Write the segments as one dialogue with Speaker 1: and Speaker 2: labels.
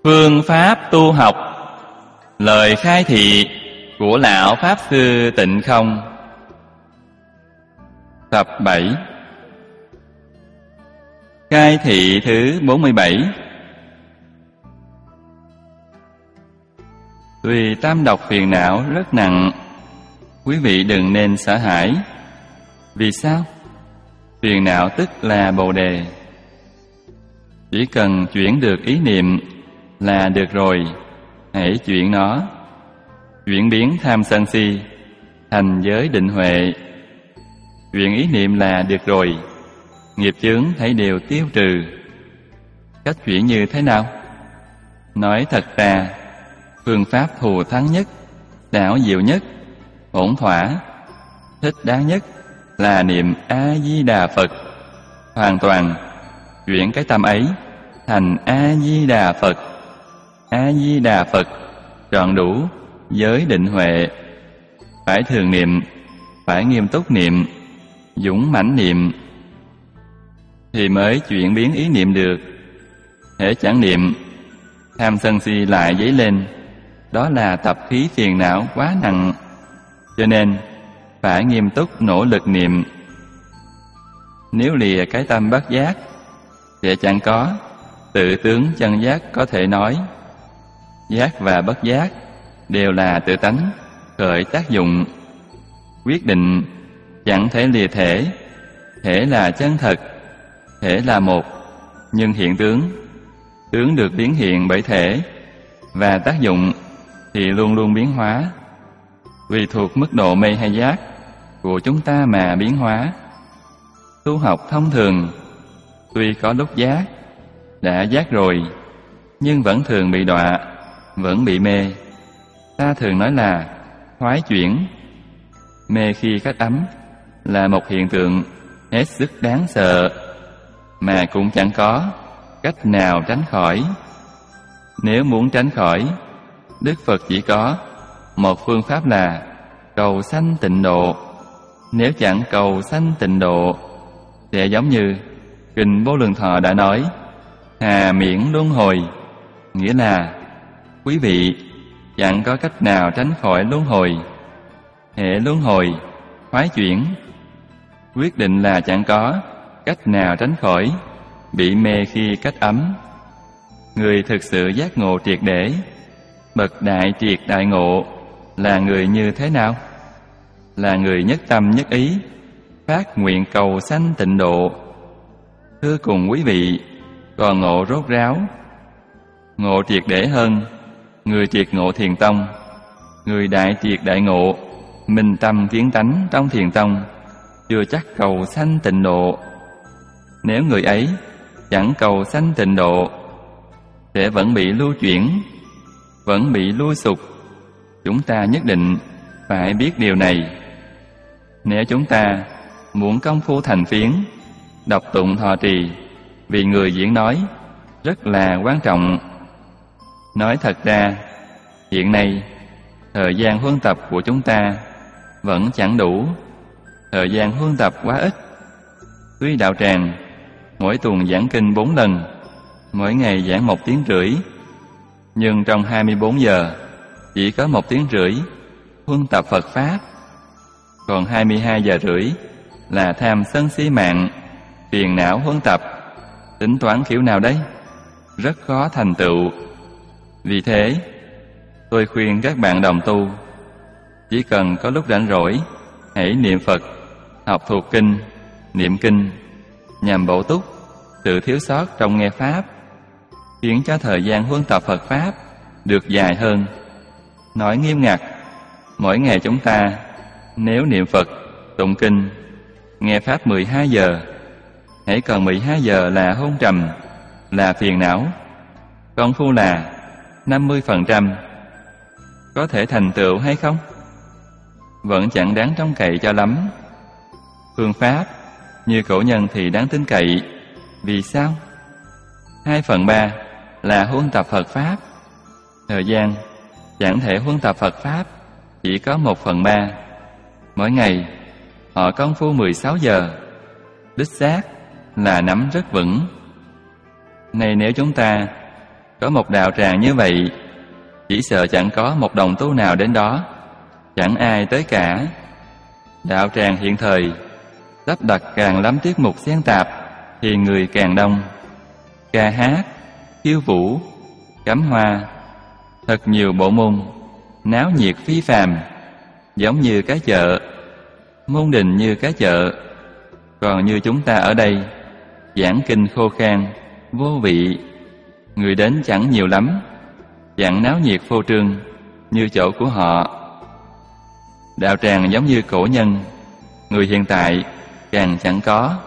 Speaker 1: Phương pháp tu học. Lời khai thị của lão Pháp Sư Tịnh Không. Tập 7. Khai thị thứ 47. Tuy tam độc phiền não rất nặng, quý vị đừng nên sợ hãi. Vì sao? Phiền não tức là Bồ Đề. Chỉ cần chuyển được ý niệm là được rồi. Hãy chuyển nó, chuyển biến tham sân si thành giới định huệ. Chuyển ý niệm là được rồi, nghiệp chướng thấy đều tiêu trừ. Cách chuyển như thế nào? Nói thật ra, phương pháp thù thắng nhất, xảo diệu nhất, ổn thỏa, thích đáng nhất là niệm A-di-đà Phật. Hoàn toàn chuyển cái tâm ấy thành A-di-đà Phật. A-di-đà Phật trọn đủ giới định huệ. Phải thường niệm, phải nghiêm túc niệm, dũng mãnh niệm, thì mới chuyển biến ý niệm được. Hễ chẳng niệm, tham sân si lại dấy lên. Đó là tập khí phiền não quá nặng. Cho nên phải nghiêm túc nỗ lực niệm. Nếu lìa cái tâm bất giác, sẽ chẳng có tự tướng chân giác có thể nói. Giác và bất giác đều là tự tánh, khởi tác dụng. Quyết định chẳng thể lìa thể. Thể là chân thật, thể là một, nhưng hiện tướng, tướng được biến hiện bởi thể, và tác dụng thì luôn luôn biến hóa, tùy thuộc mức độ mê hay giác của chúng ta mà biến hóa. Tu học thông thường, tuy có lúc giác, đã giác rồi, nhưng vẫn thường bị đọa, vẫn bị mê. Ta thường nói là thoái chuyển. Mê khi cách ấm là một hiện tượng hết sức đáng sợ, mà cũng chẳng có cách nào tránh khỏi. Nếu muốn tránh khỏi, Đức Phật chỉ có một phương pháp là cầu sanh tịnh độ. Nếu chẳng cầu sanh tịnh độ, sẽ giống như Kinh Vô Lượng Thọ đã nói, hà miễn luân hồi, nghĩa là quý vị chẳng có cách nào tránh khỏi luân hồi. Hệ luân hồi, thoái chuyển, quyết định là chẳng có cách nào tránh khỏi bị mê khi cách ấm. Người thực sự giác ngộ triệt để, bậc đại triệt đại ngộ là người như thế nào? Là người nhất tâm nhất ý, phát nguyện cầu sanh tịnh độ. Thưa cùng quý vị, còn ngộ rốt ráo. Ngộ triệt để hơn, người triệt ngộ thiền tông, người đại triệt đại ngộ, minh tâm kiến tánh trong thiền tông, chưa chắc cầu sanh tịnh độ. Nếu người ấy chẳng cầu sanh tịnh độ, sẽ vẫn bị lưu chuyển, vẫn bị lui sụp. Chúng ta nhất định phải biết điều này. Nếu chúng ta muốn công phu thành phiến, đọc tụng thọ trì, vì người diễn nói rất là quan trọng. Nói thật ra, hiện nay thời gian huân tập của chúng ta vẫn chẳng đủ. Thời gian huân tập quá ít. Tuy đạo tràng mỗi tuần giảng kinh 4 lần, mỗi ngày giảng 1 tiếng rưỡi, nhưng trong 24 giờ chỉ có 1 tiếng rưỡi huân tập Phật Pháp. Còn 22 giờ rưỡi là tham sân si mạng, phiền não huân tập. Tính toán kiểu nào đấy? Rất khó thành tựu. Vì thế, tôi khuyên các bạn đồng tu, chỉ cần có lúc rảnh rỗi, hãy niệm Phật, học thuộc kinh, niệm kinh, nhằm bổ túc sự thiếu sót trong nghe Pháp, khiến cho thời gian huân tập Phật Pháp được dài hơn. Nói nghiêm ngặt, mỗi ngày chúng ta nếu niệm Phật, tụng kinh, nghe Pháp 12 giờ, hãy còn 12 giờ là hôn trầm, là phiền não. Công phu là 50%. Có thể thành tựu hay không? Vẫn chẳng đáng trông cậy cho lắm. Phương pháp như cổ nhân thì đáng tin cậy. Vì sao? 2/3 là huân tập Phật Pháp. Thời gian chẳng thể huân tập Phật Pháp chỉ có 1/3. Mỗi ngày họ công phu 16 giờ, đích xác là nắm rất vững. Này nếu chúng ta Có một đạo tràng như vậy, chỉ sợ chẳng có một đồng tu nào đến đó, chẳng ai tới cả. Đạo tràng hiện thời lắp đặt càng lắm tiết mục xen tạp thì người càng đông, ca hát, khiêu vũ, cắm hoa, thật nhiều bộ môn, náo nhiệt phi phàm, giống như cái chợ, môn đình như cái chợ. Còn như chúng ta ở đây, giảng kinh khô khan, vô vị, người đến chẳng nhiều lắm, chẳng náo nhiệt phô trương như chỗ của họ. Đạo tràng giống như cổ nhân, người hiện tại càng chẳng có.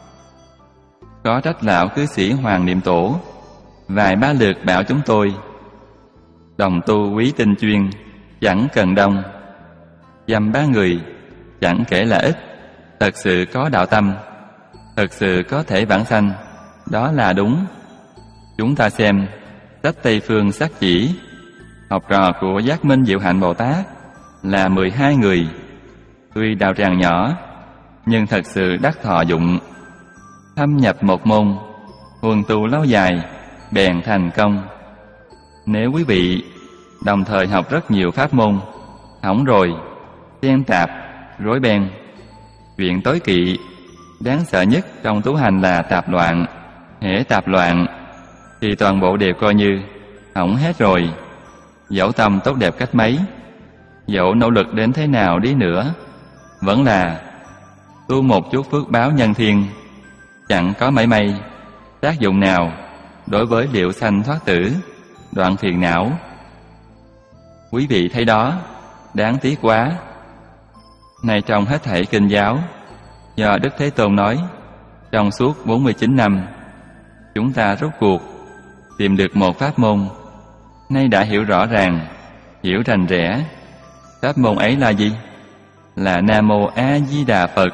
Speaker 1: Có trách lão cư sĩ Hoàng Niệm Tổ vài ba lượt bảo chúng tôi: đồng tu quý tinh chuyên, chẳng cần đông, dăm ba người, chẳng kể là ít, thật sự có đạo tâm, thật sự có thể vãng sanh, đó là đúng. Chúng ta xem sách Tây Phương Sắc Chỉ, học trò của Giác Minh Diệu Hạnh Bồ Tát là 12 người. Tuy đạo tràng nhỏ, nhưng thật sự đắc thọ dụng. Thâm nhập một môn, huần tu lâu dài, bèn thành công. Nếu quý vị đồng thời học rất nhiều pháp môn, hỏng rồi, xen tạp, rối beng. Chuyện tối kỵ, đáng sợ nhất trong tu hành là tạp loạn. Hễ tạp loạn, thì toàn bộ đều coi như hỏng hết rồi. Dẫu tâm tốt đẹp cách mấy, dẫu nỗ lực đến thế nào đi nữa, vẫn là tu một chút phước báo nhân thiên, chẳng có mảy may tác dụng nào đối với liệu sanh thoát tử, đoạn phiền não. Quý vị thấy đó, đáng tiếc quá. Này trong hết thảy kinh giáo, do Đức Thế Tôn nói, trong suốt 49 năm, chúng ta rốt cuộc tìm được một pháp môn, nay đã hiểu rõ ràng, hiểu rành rẽ. Pháp môn ấy là gì? Là Nam Mô A Di Đà Phật.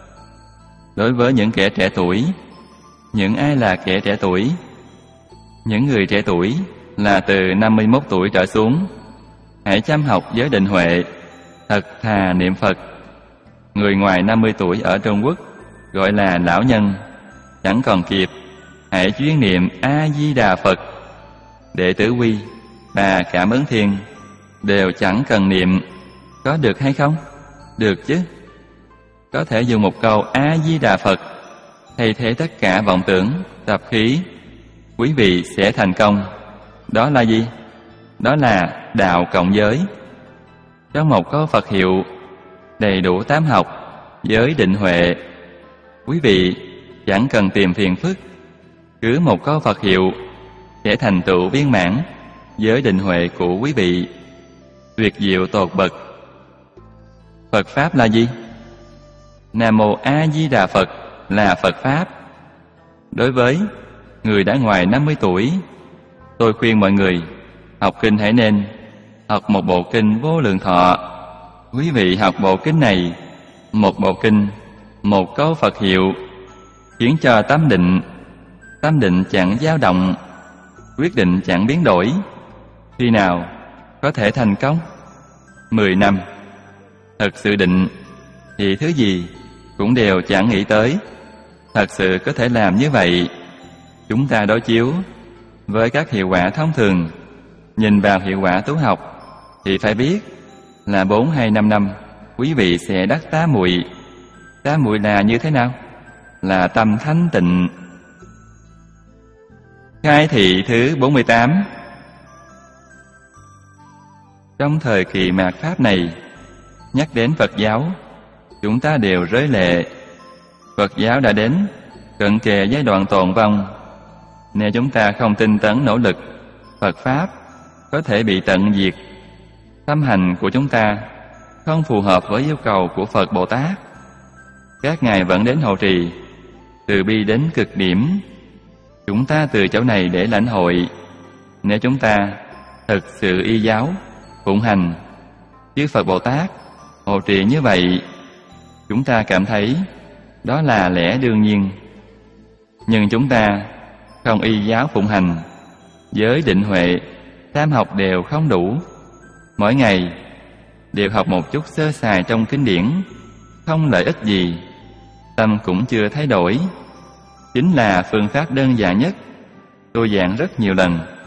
Speaker 1: Đối với những kẻ trẻ tuổi, những ai là kẻ trẻ tuổi? Những người trẻ tuổi là từ 51 tuổi trở xuống, hãy chăm học giới định huệ, thật thà niệm Phật. Người ngoài 50 tuổi ở Trung Quốc gọi là lão nhân, chẳng còn kịp, hãy chuyên niệm A Di Đà Phật. Đệ tử Quy và Cảm Ứng Thiên đều chẳng cần niệm, có được hay không? Được chứ. Có thể dùng một câu A Di Đà Phật thay thế tất cả vọng tưởng, tập khí, quý vị sẽ thành công. Đó là gì? Đó là đạo cộng giới. Trong một câu Phật hiệu đầy đủ 8 học, giới định huệ, quý vị chẳng cần tìm phiền phức, cứ một câu Phật hiệu sẽ thành tựu viên mãn giới định huệ của quý vị. Tuyệt diệu tột bậc. Phật Pháp là gì? Nam Mô A Di Đà Phật là Phật Pháp. Đối với người đã ngoài 50 tuổi, tôi khuyên mọi người học kinh hãy nên học một bộ kinh Vô Lượng Thọ. Quý vị học bộ kinh này, một bộ kinh, một câu Phật hiệu, khiến cho tâm định chẳng dao động, quyết định chẳng biến đổi. Khi nào có thể thành công? 10 năm. Thật sự định thì thứ gì cũng đều chẳng nghĩ tới. Thật sự có thể làm như vậy. Chúng ta đối chiếu với các hiệu quả thông thường, nhìn vào hiệu quả tu học thì phải biết là 4 hay 5 năm quý vị sẽ đắc tá muội. Tá muội là như thế nào? Là tâm thanh tịnh. Khai thị thứ 48. Trong thời kỳ mạt Pháp này, nhắc đến Phật giáo, chúng ta đều rơi lệ. Phật giáo đã đến cận kề giai đoạn tồn vong. Nếu chúng ta không tinh tấn nỗ lực, Phật Pháp có thể bị tận diệt. Tâm hành của chúng ta không phù hợp với yêu cầu của Phật Bồ Tát. Các ngài vẫn đến hộ trì, từ bi đến cực điểm. Chúng ta từ chỗ này để lãnh hội. Nếu chúng ta thực sự y giáo, phụng hành chư Phật Bồ Tát hộ trì như vậy, chúng ta cảm thấy đó là lẽ đương nhiên. Nhưng chúng ta không y giáo phụng hành, giới định huệ, tam học đều không đủ. Mỗi ngày đều học một chút sơ sài trong kinh điển, không lợi ích gì, tâm cũng chưa thay đổi. Chính là phương pháp đơn giản nhất, tôi giảng rất nhiều lần,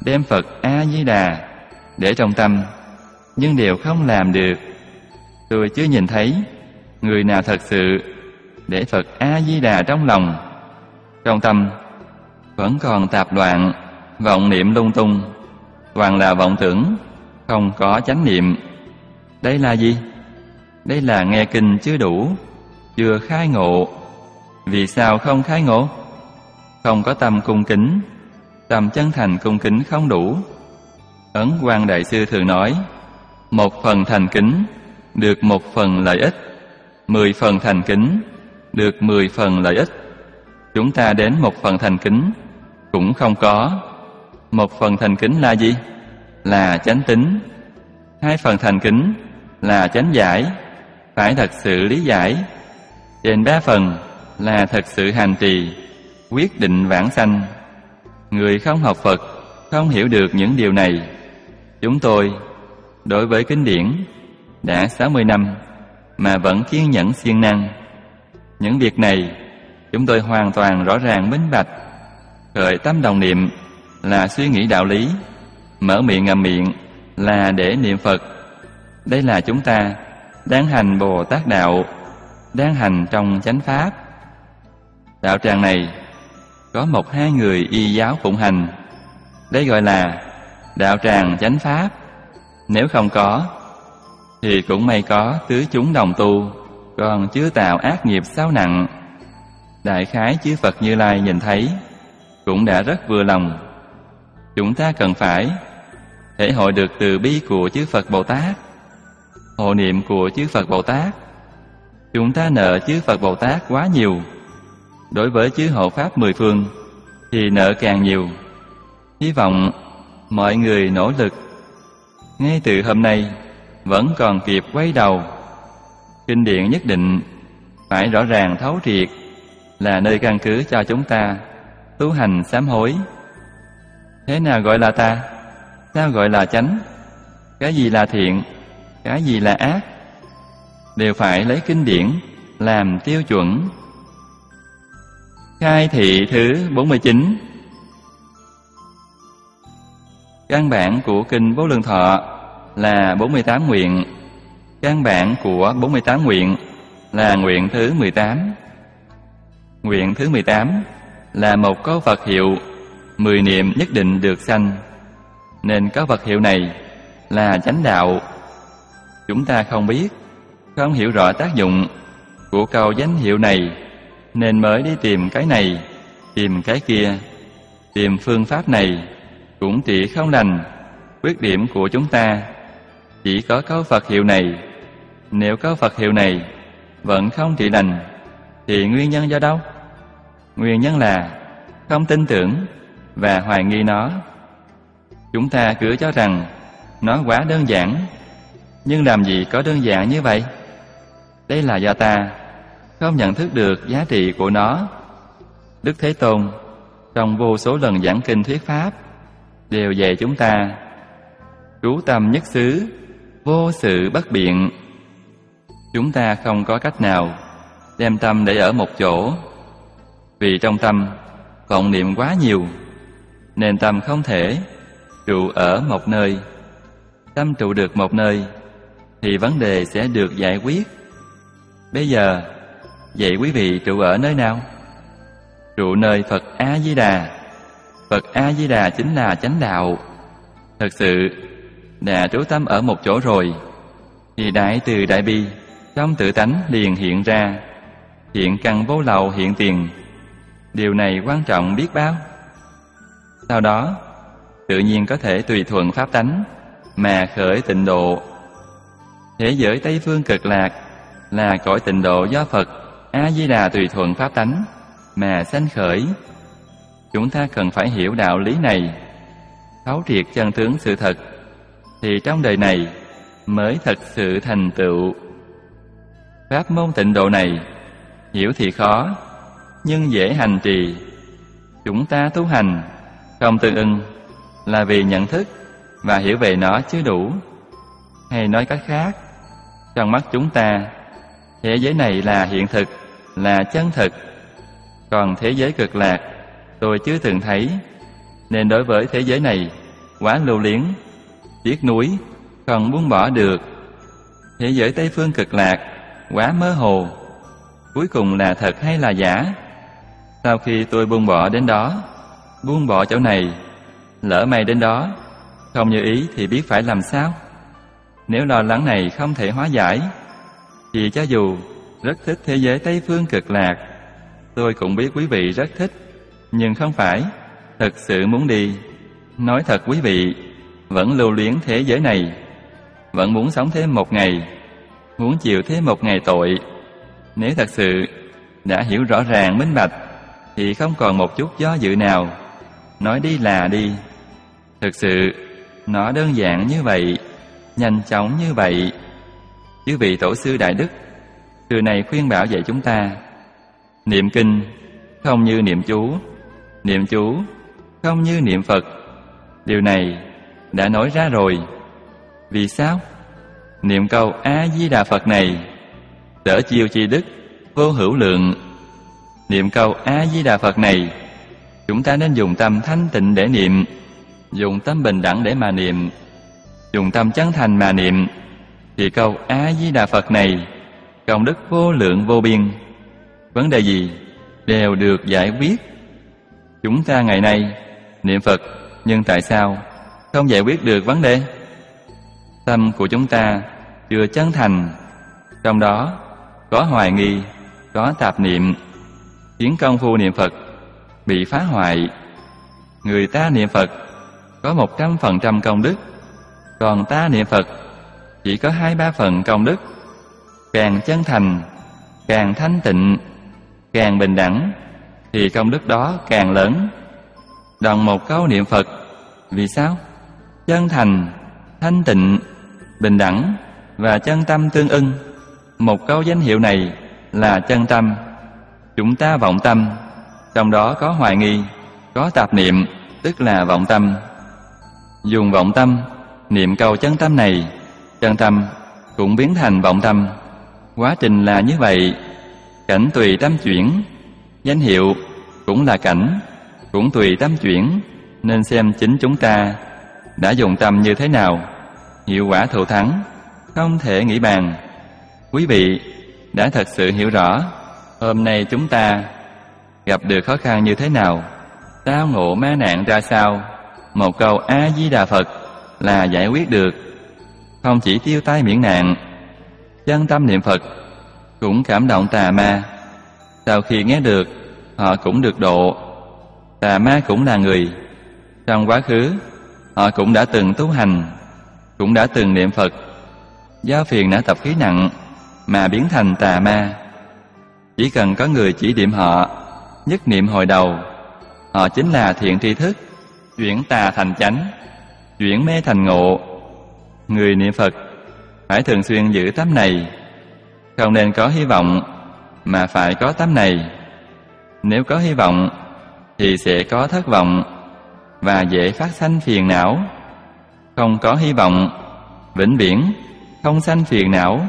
Speaker 1: đem Phật A-di-đà để trong tâm, nhưng đều không làm được. Tôi chưa nhìn thấy người nào thật sự để Phật A-di-đà trong lòng. Trong tâm vẫn còn tạp loạn, vọng niệm lung tung, toàn là vọng tưởng, không có chánh niệm. Đây là gì? Đây là nghe kinh chưa đủ, chưa khai ngộ. Vì sao không khai ngộ? Không có tâm cung kính, tâm chân thành cung kính không đủ. Ấn Quang Đại Sư thường nói, 1 phần thành kính được 1 phần lợi ích, 10 phần thành kính được 10 phần lợi ích. Chúng ta đến 1 phần thành kính cũng không có. 1 phần thành kính là gì? Là chánh tín. 2 phần thành kính là chánh giải, phải thật sự lý giải. Trên 3 phần là thật sự hành trì, quyết định vãng sanh. Người không học Phật không hiểu được những điều này. Chúng tôi đối với kinh điển đã 60 năm mà vẫn kiên nhẫn siêng năng. Những việc này chúng tôi hoàn toàn rõ ràng minh bạch. Khởi tâm đồng niệm là suy nghĩ đạo lý, mở miệng ngậm miệng là để niệm Phật. Đây là chúng ta đang hành Bồ Tát đạo, đang hành trong chánh pháp. Đạo tràng này có 1-2 người y giáo phụng hành, đây gọi là đạo tràng chánh pháp. Nếu không có thì cũng may có tứ chúng đồng tu, còn chưa tạo ác nghiệp sao nặng. Đại khái chư Phật Như Lai nhìn thấy cũng đã rất vừa lòng. Chúng ta cần phải thể hội được từ bi của chư Phật Bồ Tát, hộ niệm của chư Phật Bồ Tát. Chúng ta nợ chư Phật Bồ Tát quá nhiều. Đối với chư hộ pháp 10 phương thì nợ càng nhiều. Hy vọng mọi người nỗ lực. Ngay từ hôm nay vẫn còn kịp quay đầu. Kinh điển nhất định phải rõ ràng thấu triệt, là nơi căn cứ cho chúng ta tu hành sám hối. Thế nào gọi là ta? Sao gọi là chánh? Cái gì là thiện? Cái gì là ác? Đều phải lấy kinh điển làm tiêu chuẩn. Khai thị thứ 49. Căn bản của kinh Vô Lượng Thọ là 48 nguyện. Căn bản của 48 nguyện là nguyện thứ 18. Nguyện thứ 18 là một câu Phật hiệu, 10 niệm nhất định được sanh. Nên câu Phật hiệu này là chánh đạo. Chúng ta không biết, không hiểu rõ tác dụng của câu danh hiệu này, nên mới đi tìm cái này, tìm cái kia, tìm phương pháp này, cũng trị không lành. Khuyết điểm của chúng ta chỉ có câu Phật hiệu này. Nếu câu Phật hiệu này vẫn không trị lành thì nguyên nhân do đâu? Nguyên nhân là không tin tưởng và hoài nghi nó. Chúng ta cứ cho rằng nó quá đơn giản, nhưng làm gì có đơn giản như vậy? Đây là do ta không nhận thức được giá trị của nó. Đức Thế Tôn trong vô số lần giảng kinh thuyết pháp đều dạy chúng ta trú tâm nhất xứ, vô sự bất biện. Chúng ta không có cách nào đem tâm để ở một chỗ, vì trong tâm vọng niệm quá nhiều, nên tâm không thể trụ ở một nơi. Tâm trụ được một nơi thì vấn đề sẽ được giải quyết. Bây giờ vậy quý vị trụ ở nơi nào? Trụ nơi Phật A-di-đà. Phật A-di-đà chính là chánh đạo. Thật sự đã trú tâm ở một chỗ rồi thì đại từ đại bi trong tự tánh liền hiện ra, hiện căn vô lậu hiện tiền. Điều này quan trọng biết bao. Sau đó tự nhiên có thể tùy thuận pháp tánh mà khởi tịnh độ. Thế giới Tây Phương Cực Lạc là cõi tịnh độ do Phật A-di-đà tùy thuận pháp tánh mà sanh khởi. Chúng ta cần phải hiểu đạo lý này, thấu triệt chân tướng sự thật, thì trong đời này mới thật sự thành tựu. Pháp môn tịnh độ này hiểu thì khó, nhưng dễ hành trì. Chúng ta tu hành không tương ưng là vì nhận thức và hiểu về nó chưa đủ. Hay nói cách khác, trong mắt chúng ta, thế giới này là hiện thực, là chân thực. Còn thế giới cực lạc tôi chưa từng thấy, nên đối với thế giới này quá lưu luyến, tiếc nuối, không buông bỏ được. Thế giới Tây Phương Cực Lạc quá mơ hồ, cuối cùng là thật hay là giả? Sau khi tôi buông bỏ đến đó, buông bỏ chỗ này, lỡ may đến đó không như ý thì biết phải làm sao? Nếu lo lắng này không thể hóa giải, thì cho dù rất thích thế giới Tây Phương Cực Lạc, tôi cũng biết quý vị rất thích, nhưng không phải thật sự muốn đi. Nói thật quý vị vẫn lưu luyến thế giới này, vẫn muốn sống thêm một ngày, muốn chịu thêm một ngày tội. Nếu thật sự đã hiểu rõ ràng minh bạch, thì không còn một chút do dự nào, nói đi là đi. Thực sự nó đơn giản như vậy, nhanh chóng như vậy. Chư vị tổ sư đại đức từ này khuyên bảo dạy chúng ta: niệm kinh không như niệm chú, niệm chú không như niệm Phật. Điều này đã nói ra rồi. Vì sao? Niệm câu A-di-đà Phật này sở chiêu chi đức vô hữu lượng. Niệm câu A-di-đà Phật này, chúng ta nên dùng tâm thanh tịnh để niệm, dùng tâm bình đẳng để mà niệm, dùng tâm chân thành mà niệm, thì câu A-di-đà Phật này công đức vô lượng vô biên. Vấn đề gì đều được giải quyết. Chúng ta ngày nay niệm Phật, nhưng tại sao không giải quyết được vấn đề? Tâm của chúng ta chưa chân thành, trong đó có hoài nghi, có tạp niệm, khiến công phu niệm Phật bị phá hoại. Người ta niệm Phật có 100% công đức, còn ta niệm Phật chỉ có 2-3 phần công đức. Càng chân thành, càng thanh tịnh, càng bình đẳng, thì công đức đó càng lớn. Đồng một câu niệm Phật, vì sao? Chân thành, thanh tịnh, bình đẳng và chân tâm tương ưng. Một câu danh hiệu này là chân tâm. Chúng ta vọng tâm, trong đó có hoài nghi, có tạp niệm, tức là vọng tâm. Dùng vọng tâm niệm câu chân tâm này, chân tâm cũng biến thành vọng tâm. Quá trình là như vậy. Cảnh tùy tâm chuyển, danh hiệu cũng là cảnh, cũng tùy tâm chuyển. Nên xem chính chúng ta đã dùng tâm như thế nào, hiệu quả thù thắng không thể nghĩ bàn. Quý vị đã thật sự hiểu rõ hôm nay chúng ta gặp được khó khăn như thế nào, tao ngộ ma nạn ra sao. Một câu A-di-đà Phật là giải quyết được, không chỉ tiêu tai miễn nạn. Chân tâm niệm Phật cũng cảm động tà ma. Sau khi nghe được, họ cũng được độ. Tà ma cũng là người. Trong quá khứ, họ cũng đã từng tu hành, cũng đã từng niệm Phật. Do phiền não tập khí nặng mà biến thành tà ma. Chỉ cần có người chỉ điểm họ, nhất niệm hồi đầu, họ chính là thiện tri thức, chuyển tà thành chánh, chuyển mê thành ngộ. Người niệm Phật phải thường xuyên giữ tâm này, không nên có hy vọng mà phải có tâm này. Nếu có hy vọng thì sẽ có thất vọng và dễ phát sanh phiền não. Không có hy vọng, vĩnh viễn không sanh phiền não.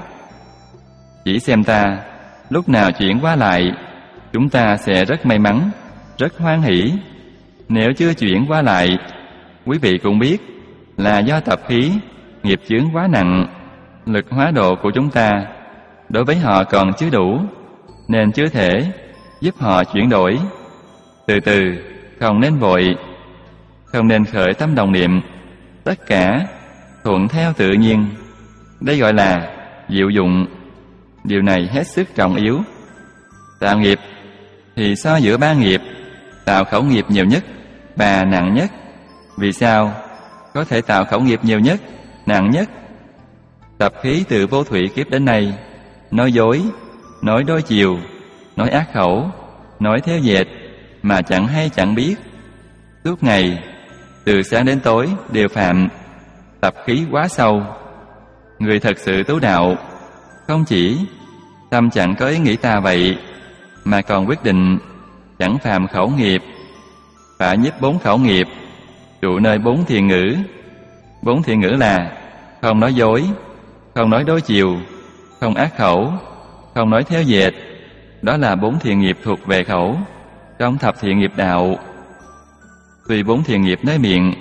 Speaker 1: Chỉ xem ta lúc nào chuyển qua lại, chúng ta sẽ rất may mắn, rất hoan hỷ. Nếu chưa chuyển qua lại, quý vị cũng biết là do tập khí, nghiệp chướng quá nặng. Lực hóa độ của chúng ta đối với họ còn chưa đủ, nên chưa thể giúp họ chuyển đổi. Từ từ, không nên vội, không nên khởi tâm đồng niệm, tất cả thuận theo tự nhiên. Đây gọi là diệu dụng. Điều này hết sức trọng yếu. Tạo nghiệp thì so giữa ba nghiệp, tạo khẩu nghiệp nhiều nhất và nặng nhất. Vì sao có thể tạo khẩu nghiệp nhiều nhất, nặng nhất? Tập khí từ vô thủy kiếp đến nay, nói dối, nói đôi chiều, nói ác khẩu, nói theo dệt mà chẳng hay chẳng biết. Suốt ngày, từ sáng đến tối đều phạm. Tập khí quá sâu. Người thật sự tu đạo không chỉ tâm chẳng có ý nghĩ ta vậy, mà còn quyết định chẳng phạm khẩu nghiệp, phải nhiếp 4 khẩu nghiệp, trụ nơi 4 thiện ngữ. 4 thiện ngữ là không nói dối, không nói đối chiều, không ác khẩu, không nói theo dệt. Đó là 4 thiện nghiệp thuộc về khẩu trong thập thiện nghiệp đạo. Tuy 4 thiện nghiệp nơi miệng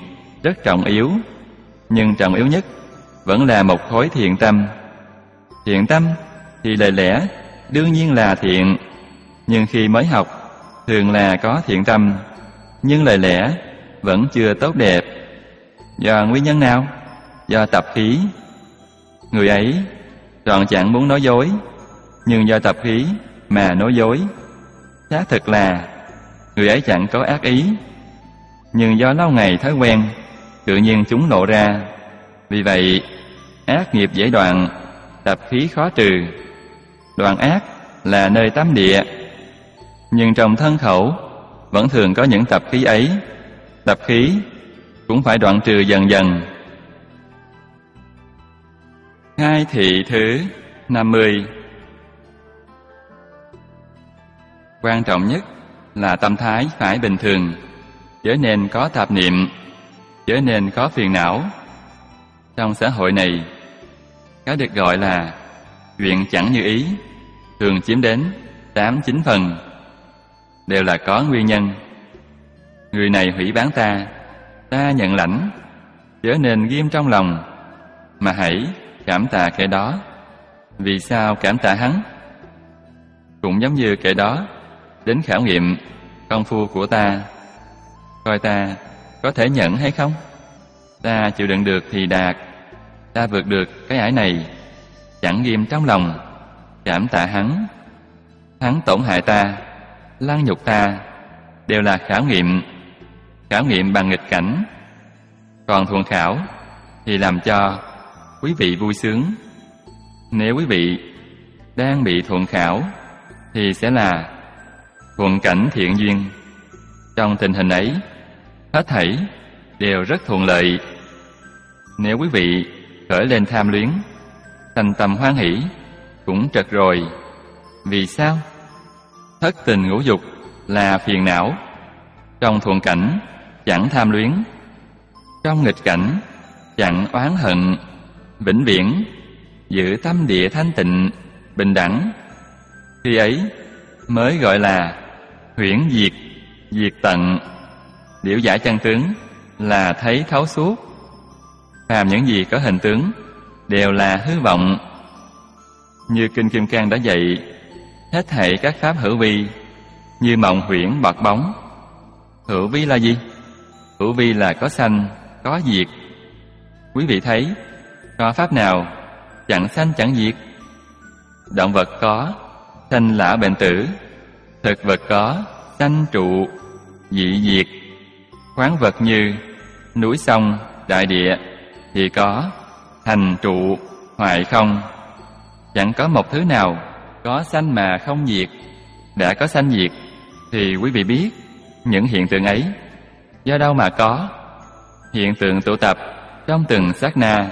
Speaker 1: rất trọng yếu, nhưng trọng yếu nhất vẫn là một khối thiện tâm. Thiện tâm thì lời lẽ đương nhiên là thiện, nhưng khi mới học thường là có thiện tâm, nhưng lời lẽ vẫn chưa tốt đẹp. Do nguyên nhân nào? Do tập khí. Người ấy trọn chẳng muốn nói dối, nhưng do tập khí mà nói dối. Xác thực là người ấy chẳng có ác ý, nhưng do lâu ngày thói quen tự nhiên chúng lộ ra. Vì vậy ác nghiệp dễ đoạn, tập khí khó trừ. Đoạn ác là nơi tâm địa, nhưng trong thân khẩu vẫn thường có những tập khí ấy. Tập khí cũng phải đoạn trừ dần dần. Khai thị thứ 50. Quan trọng nhất là tâm thái phải bình thường, chớ nên có tạp niệm, chớ nên có phiền não. Trong xã hội này, cái được gọi là chuyện chẳng như ý thường chiếm đến 8-9 phần, đều là có nguyên nhân. Người này hủy bán ta, ta nhận lãnh, chớ nên ghim trong lòng, mà hãy cảm tạ kẻ đó. Vì sao cảm tạ hắn? Cũng giống như kẻ đó đến khảo nghiệm công phu của ta, coi ta có thể nhận hay không. Ta chịu đựng được thì đạt, ta vượt được cái ải này, chẳng ghim trong lòng, cảm tạ hắn. Hắn tổn hại ta, lăng nhục ta, đều là khảo nghiệm bằng nghịch cảnh. Còn thuận khảo thì làm cho quý vị vui sướng. Nếu quý vị đang bị thuận khảo thì sẽ là thuận cảnh thiện duyên. Trong tình hình ấy, hết thảy đều rất thuận lợi. Nếu quý vị khởi lên tham luyến, thành tâm hoan hỷ cũng trật rồi. Vì sao? Thất tình ngũ dục là phiền não. Trong thuận cảnh chẳng tham luyến, trong nghịch cảnh chẳng oán hận, vĩnh viễn giữ tâm địa thanh tịnh, bình đẳng. Khi ấy mới gọi là huyễn diệt, diệt tận. Điểu giải chân tướng là thấy thấu suốt. Phàm những gì có hình tướng đều là hư vọng. Như Kinh Kim Cang đã dạy, hết thảy các pháp hữu vi như mộng huyễn bọt bóng. Hữu vi là gì? Hữu vi là có sanh, có diệt. Quý vị thấy có pháp nào chẳng sanh chẳng diệt? Động vật có sanh lão bệnh tử, thực vật có sanh trụ dị diệt. Khoáng vật như núi sông, đại địa thì có thành trụ hoại không. Chẳng có một thứ nào có sanh mà không diệt. Đã có sanh diệt thì quý vị biết những hiện tượng ấy do đâu mà có. Hiện tượng tụ tập trong từng sát na.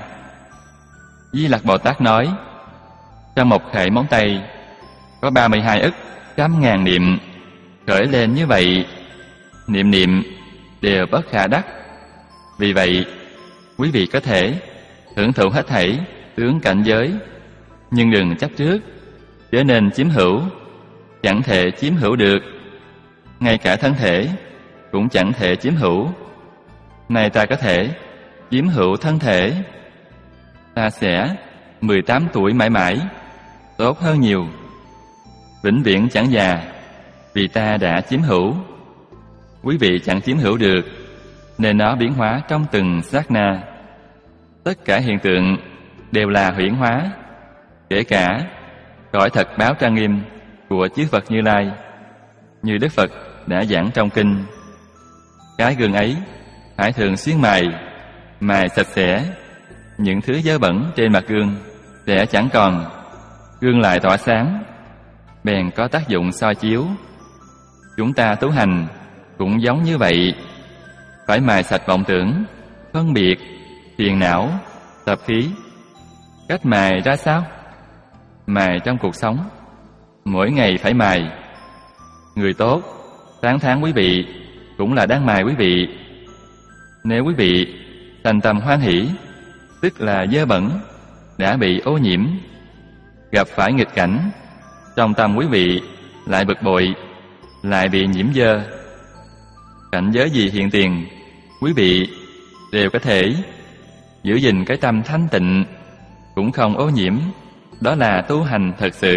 Speaker 1: Di Lặc Bồ Tát nói, trong một khẩy móng tay có 32 ức 100.000 niệm khởi lên như vậy, niệm niệm đều bất khả đắc. Vì vậy quý vị có thể hưởng thụ hết thảy tướng cảnh giới, nhưng đừng chấp trước, trở nên chiếm hữu. Chẳng thể chiếm hữu được, ngay cả thân thể cũng chẳng thể chiếm hữu. Này ta có thể chiếm hữu thân thể, ta sẽ 18 tuổi mãi mãi, tốt hơn nhiều. Vĩnh viễn chẳng già, vì ta đã chiếm hữu. Quý vị chẳng chiếm hữu được, nên nó biến hóa trong từng sát na. Tất cả hiện tượng đều là huyễn hóa, kể cả cõi thật báo trang nghiêm của chư Phật Như Lai, như Đức Phật đã giảng trong kinh. Cái gương ấy phải thường xuyên mài sạch sẽ. Những thứ dơ bẩn trên mặt gương sẽ chẳng còn, gương lại tỏa sáng, bèn có tác dụng soi chiếu. Chúng ta tu hành cũng giống như vậy, phải mài sạch vọng tưởng, phân biệt, phiền não, tập khí. Cách mài ra sao? Mài trong cuộc sống, mỗi ngày phải mài. Người tốt, tháng tháng quý vị cũng là đang mài quý vị. Nếu quý vị thành tâm hoan hỷ, tức là dơ bẩn, đã bị ô nhiễm. Gặp phải nghịch cảnh, trong tâm quý vị lại bực bội, lại bị nhiễm dơ. Cảnh giới gì hiện tiền, quý vị đều có thể giữ gìn cái tâm thanh tịnh, cũng không ô nhiễm. Đó là tu hành thật sự.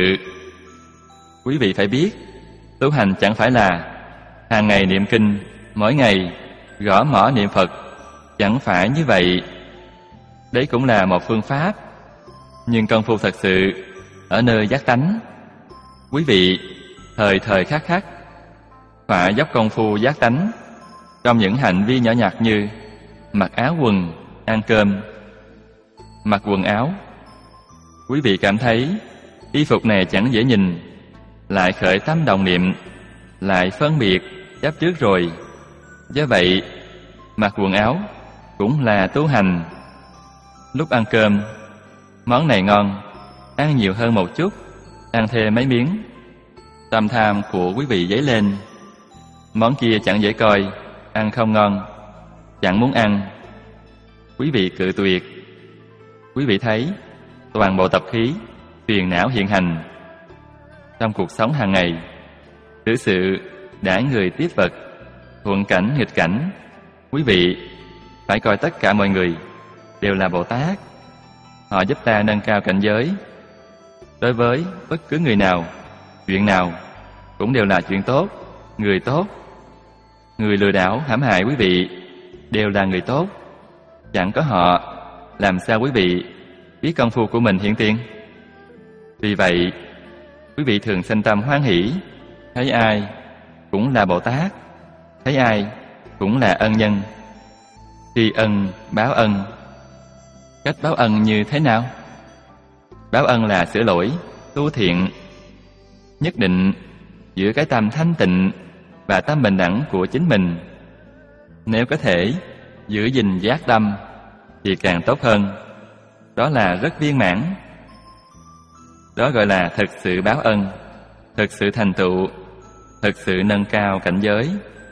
Speaker 1: Quý vị phải biết, tu hành chẳng phải là hàng ngày niệm kinh, mỗi ngày gõ mõ niệm Phật. Chẳng phải như vậy. Đấy cũng là một phương pháp, nhưng công phu thật sự ở nơi giác tánh. Quý vị thời thời khắc khắc phải dốc công phu giác tánh trong những hành vi nhỏ nhặt như mặc áo quần, ăn cơm. Mặc quần áo, quý vị cảm thấy y phục này chẳng dễ nhìn, lại khởi tâm đồng niệm, lại phân biệt chấp trước rồi. Do vậy, mặc quần áo cũng là tu hành. Lúc ăn cơm, món này ngon, ăn nhiều hơn một chút, ăn thêm mấy miếng. Tâm tham của quý vị dấy lên. Món kia chẳng dễ coi, ăn không ngon, chẳng muốn ăn. Quý vị cự tuyệt. Quý vị thấy toàn bộ tập khí, phiền não hiện hành trong cuộc sống hàng ngày. Xử sự đãi người tiếp vật, thuận cảnh nghịch cảnh. Quý vị phải coi tất cả mọi người đều là Bồ Tát. Họ giúp ta nâng cao cảnh giới. Đối với bất cứ người nào, chuyện nào cũng đều là chuyện tốt, người tốt. Người lừa đảo hãm hại quý vị đều là người tốt. Chẳng có họ, làm sao quý vị biết công phu của mình hiện tiền? Vì vậy, quý vị thường sanh tâm hoan hỷ, thấy ai cũng là Bồ Tát, thấy ai cũng là ân nhân. Tri ân báo ân. Cách báo ân như thế nào? Báo ân là sửa lỗi, tu thiện. Nhất định giữ cái tâm thanh tịnh và tâm bình đẳng của chính mình. Nếu có thể giữ gìn giác tâm thì càng tốt hơn. Đó là rất viên mãn. Đó gọi là thực sự báo ân, thực sự thành tựu, thực sự nâng cao cảnh giới.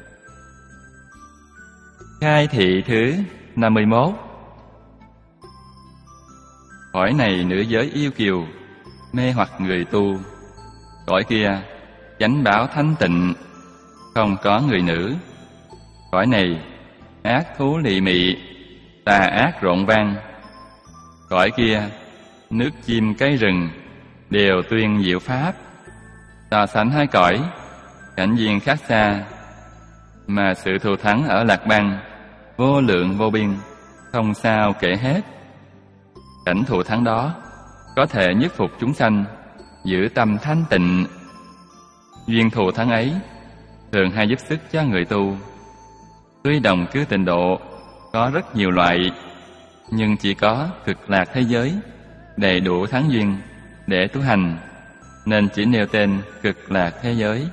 Speaker 1: Khai thị thứ 51. Cõi này nữ giới yêu kiều, mê hoặc người tu. Cõi kia chánh bảo thanh tịnh, không có người nữ. Cõi này ác thú lị mị, tà ác rộn vang. Cõi kia nước chim cây rừng đều tuyên diệu pháp. So sánh hai cõi, cảnh viên khác xa, mà sự thù thắng ở Lạc Bang vô lượng vô biên, không sao kể hết. Cảnh thù thắng đó có thể nhất phục chúng sanh, giữ tâm thanh tịnh. Duyên thù thắng ấy thường hay giúp sức cho người tu. Tuy đồng cư tịnh độ có rất nhiều loại, nhưng chỉ có cực lạc thế giới đầy đủ thắng duyên để tu hành, nên chỉ nêu tên cực lạc thế giới.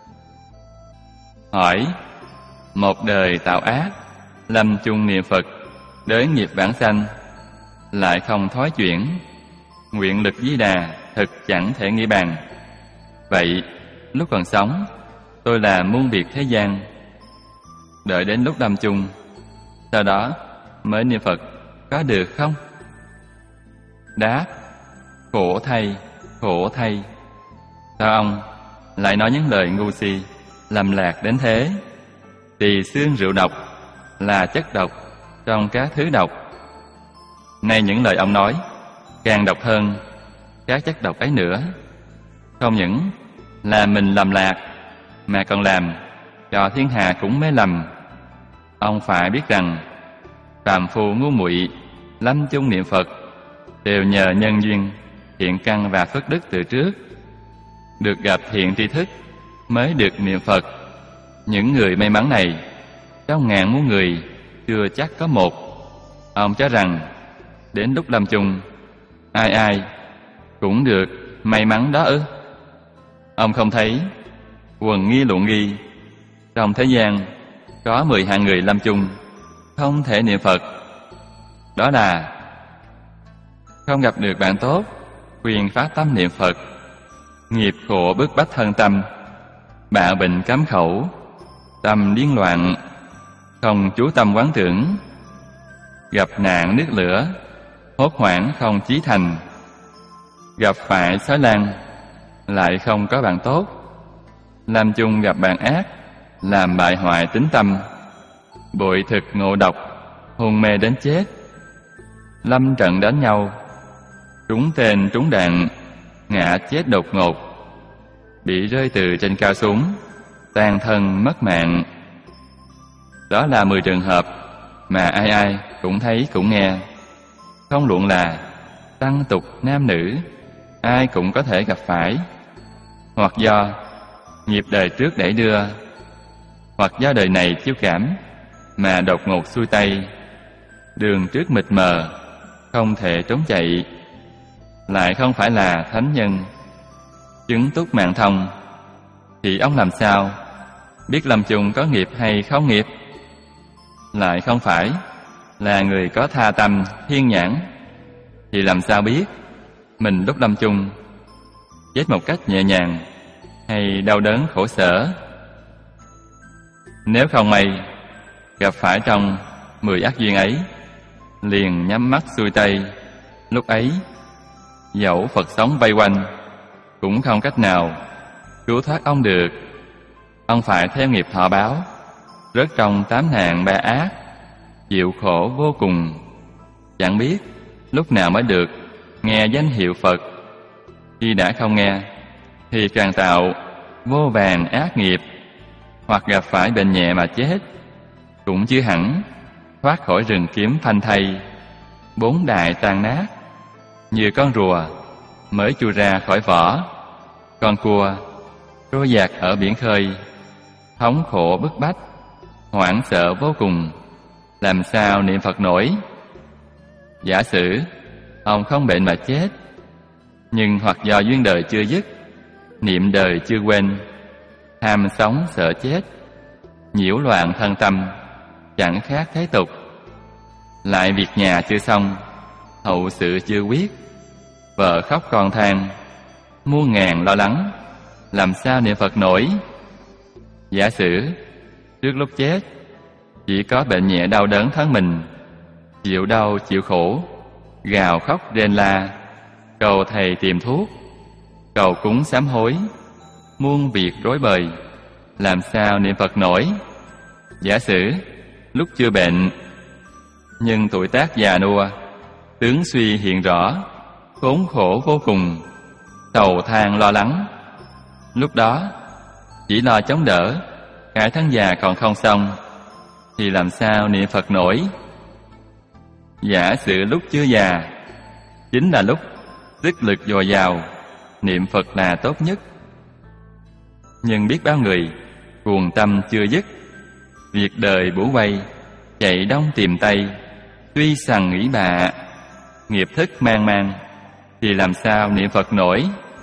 Speaker 1: Hỏi: một đời tạo ác, lâm chung niệm Phật, đới nghiệp vãng sanh, lại không thói chuyển, nguyện lực di đà thực chẳng thể nghĩ bàn. Vậy lúc còn sống tôi là muôn việc thế gian, đợi đến lúc lâm chung, sau đó mới niệm Phật có được không? Đáp: khổ thay, khổ thay. Sao ông lại nói những lời ngu si, lầm lạc đến thế? Tỳ xương rượu độc là chất độc trong các thứ độc. Nay những lời ông nói càng độc hơn các chất độc ấy nữa. Không những là mình lầm lạc, mà còn làm cho thiên hạ cũng mê lầm. Ông phải biết rằng phàm phu ngu muội lâm chung niệm Phật đều nhờ nhân duyên, thiện căn và phước đức từ trước, được gặp thiện tri thức mới được niệm Phật. Những người may mắn này trong ngàn muôn người chưa chắc có một. Ông cho rằng đến lúc lâm chung ai ai cũng được may mắn đó ư? Ông không thấy quần nghi luận nghi trong thế gian có 10 hạng người lâm chung không thể niệm Phật. Đó là không gặp được bạn tốt khuyên phát tâm niệm Phật, nghiệp khổ bức bách thân tâm, bạo bệnh cấm khẩu, tâm điên loạn, không chú tâm quán tưởng, gặp nạn nước lửa, hốt hoảng không chí thành, gặp phải sói lang lại không có bạn tốt, lâm chung gặp bạn ác làm bại hoại tính tâm, bội thực ngộ độc, hôn mê đến chết. Lâm trận đánh nhau, trúng tên trúng đạn, ngã chết đột ngột, bị rơi từ trên cao xuống, tan thân mất mạng. Đó là 10 trường hợp mà ai ai cũng thấy cũng nghe. Không luận là tăng tục nam nữ, ai cũng có thể gặp phải, hoặc do nghiệp đời trước đẩy đưa, hoặc do đời này chiếu cảm mà đột ngột xuôi tay, đường trước mịt mờ, không thể trốn chạy. Lại không phải là thánh nhân chứng túc mạng thông, thì ông làm sao biết lâm chung có nghiệp hay không nghiệp? Lại không phải là người có tha tâm thiên nhãn, thì làm sao biết mình lúc lâm chung chết một cách nhẹ nhàng hay đau đớn khổ sở? Nếu không may gặp phải trong 10 ác duyên ấy, liền nhắm mắt xuôi tay, lúc ấy dẫu Phật sống vây quanh cũng không cách nào cứu thoát ông được. Ông phải theo nghiệp thọ báo, rớt trong 8 nạn 3 ác, chịu khổ vô cùng. Chẳng biết lúc nào mới được nghe danh hiệu Phật. Khi đã không nghe thì càng tạo vô vàn ác nghiệp, hoặc gặp phải bệnh nhẹ mà chết, cũng chưa hẳn thoát khỏi rừng kiếm phanh thây, 4 đại tan nát, như con rùa mới chui ra khỏi vỏ, con cua trôi dạt ở biển khơi, thống khổ bức bách, hoảng sợ vô cùng, làm sao niệm Phật nổi? Giả sử ông không bệnh mà chết, nhưng hoặc do duyên đời chưa dứt, niệm đời chưa quên, ham sống sợ chết, nhiễu loạn thân tâm, chẳng khác thế tục. Lại việc nhà chưa xong, hậu sự chưa quyết, vợ khóc con than, muôn ngàn lo lắng, làm sao niệm Phật nổi? Giả sử trước lúc chết chỉ có bệnh nhẹ đau đớn thân mình, chịu đau chịu khổ, gào khóc rên la, cầu thầy tìm thuốc, cầu cúng sám hối, muôn việc rối bời, làm sao niệm Phật nổi? Giả sử lúc chưa bệnh, nhưng tuổi tác già nua, tướng suy hiện rõ, khốn khổ vô cùng, sầu than lo lắng, lúc đó chỉ lo chống đỡ, cái thân già còn không xong, thì làm sao niệm Phật nổi? Giả sử lúc chưa già, chính là lúc sức lực dồi dào, niệm Phật là tốt nhất. Nhưng biết bao người cuồng tâm chưa dứt, việc đời bủa vây, chạy đông tìm tây, tuy sằng nghĩ bạ, nghiệp thức mang mang, thì làm sao niệm Phật nổi?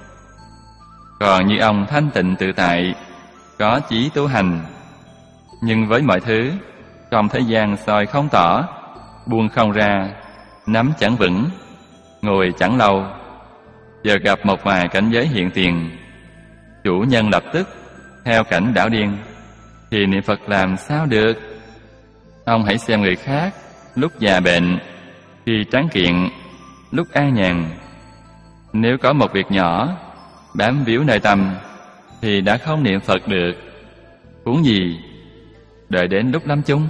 Speaker 1: Còn như ông thanh tịnh tự tại, có chí tu hành, nhưng với mọi thứ trong thế gian soi không tỏ, buông không ra, nắm chẳng vững, ngồi chẳng lâu, giờ gặp một vài cảnh giới hiện tiền, chủ nhân lập tức theo cảnh đảo điên, thì niệm Phật làm sao được? Ông hãy xem người khác lúc già bệnh, khi tráng kiện, lúc an nhàn. Nếu có một việc nhỏ bám víu nơi tâm, thì đã không niệm Phật được, huống gì đợi đến lúc lâm chung.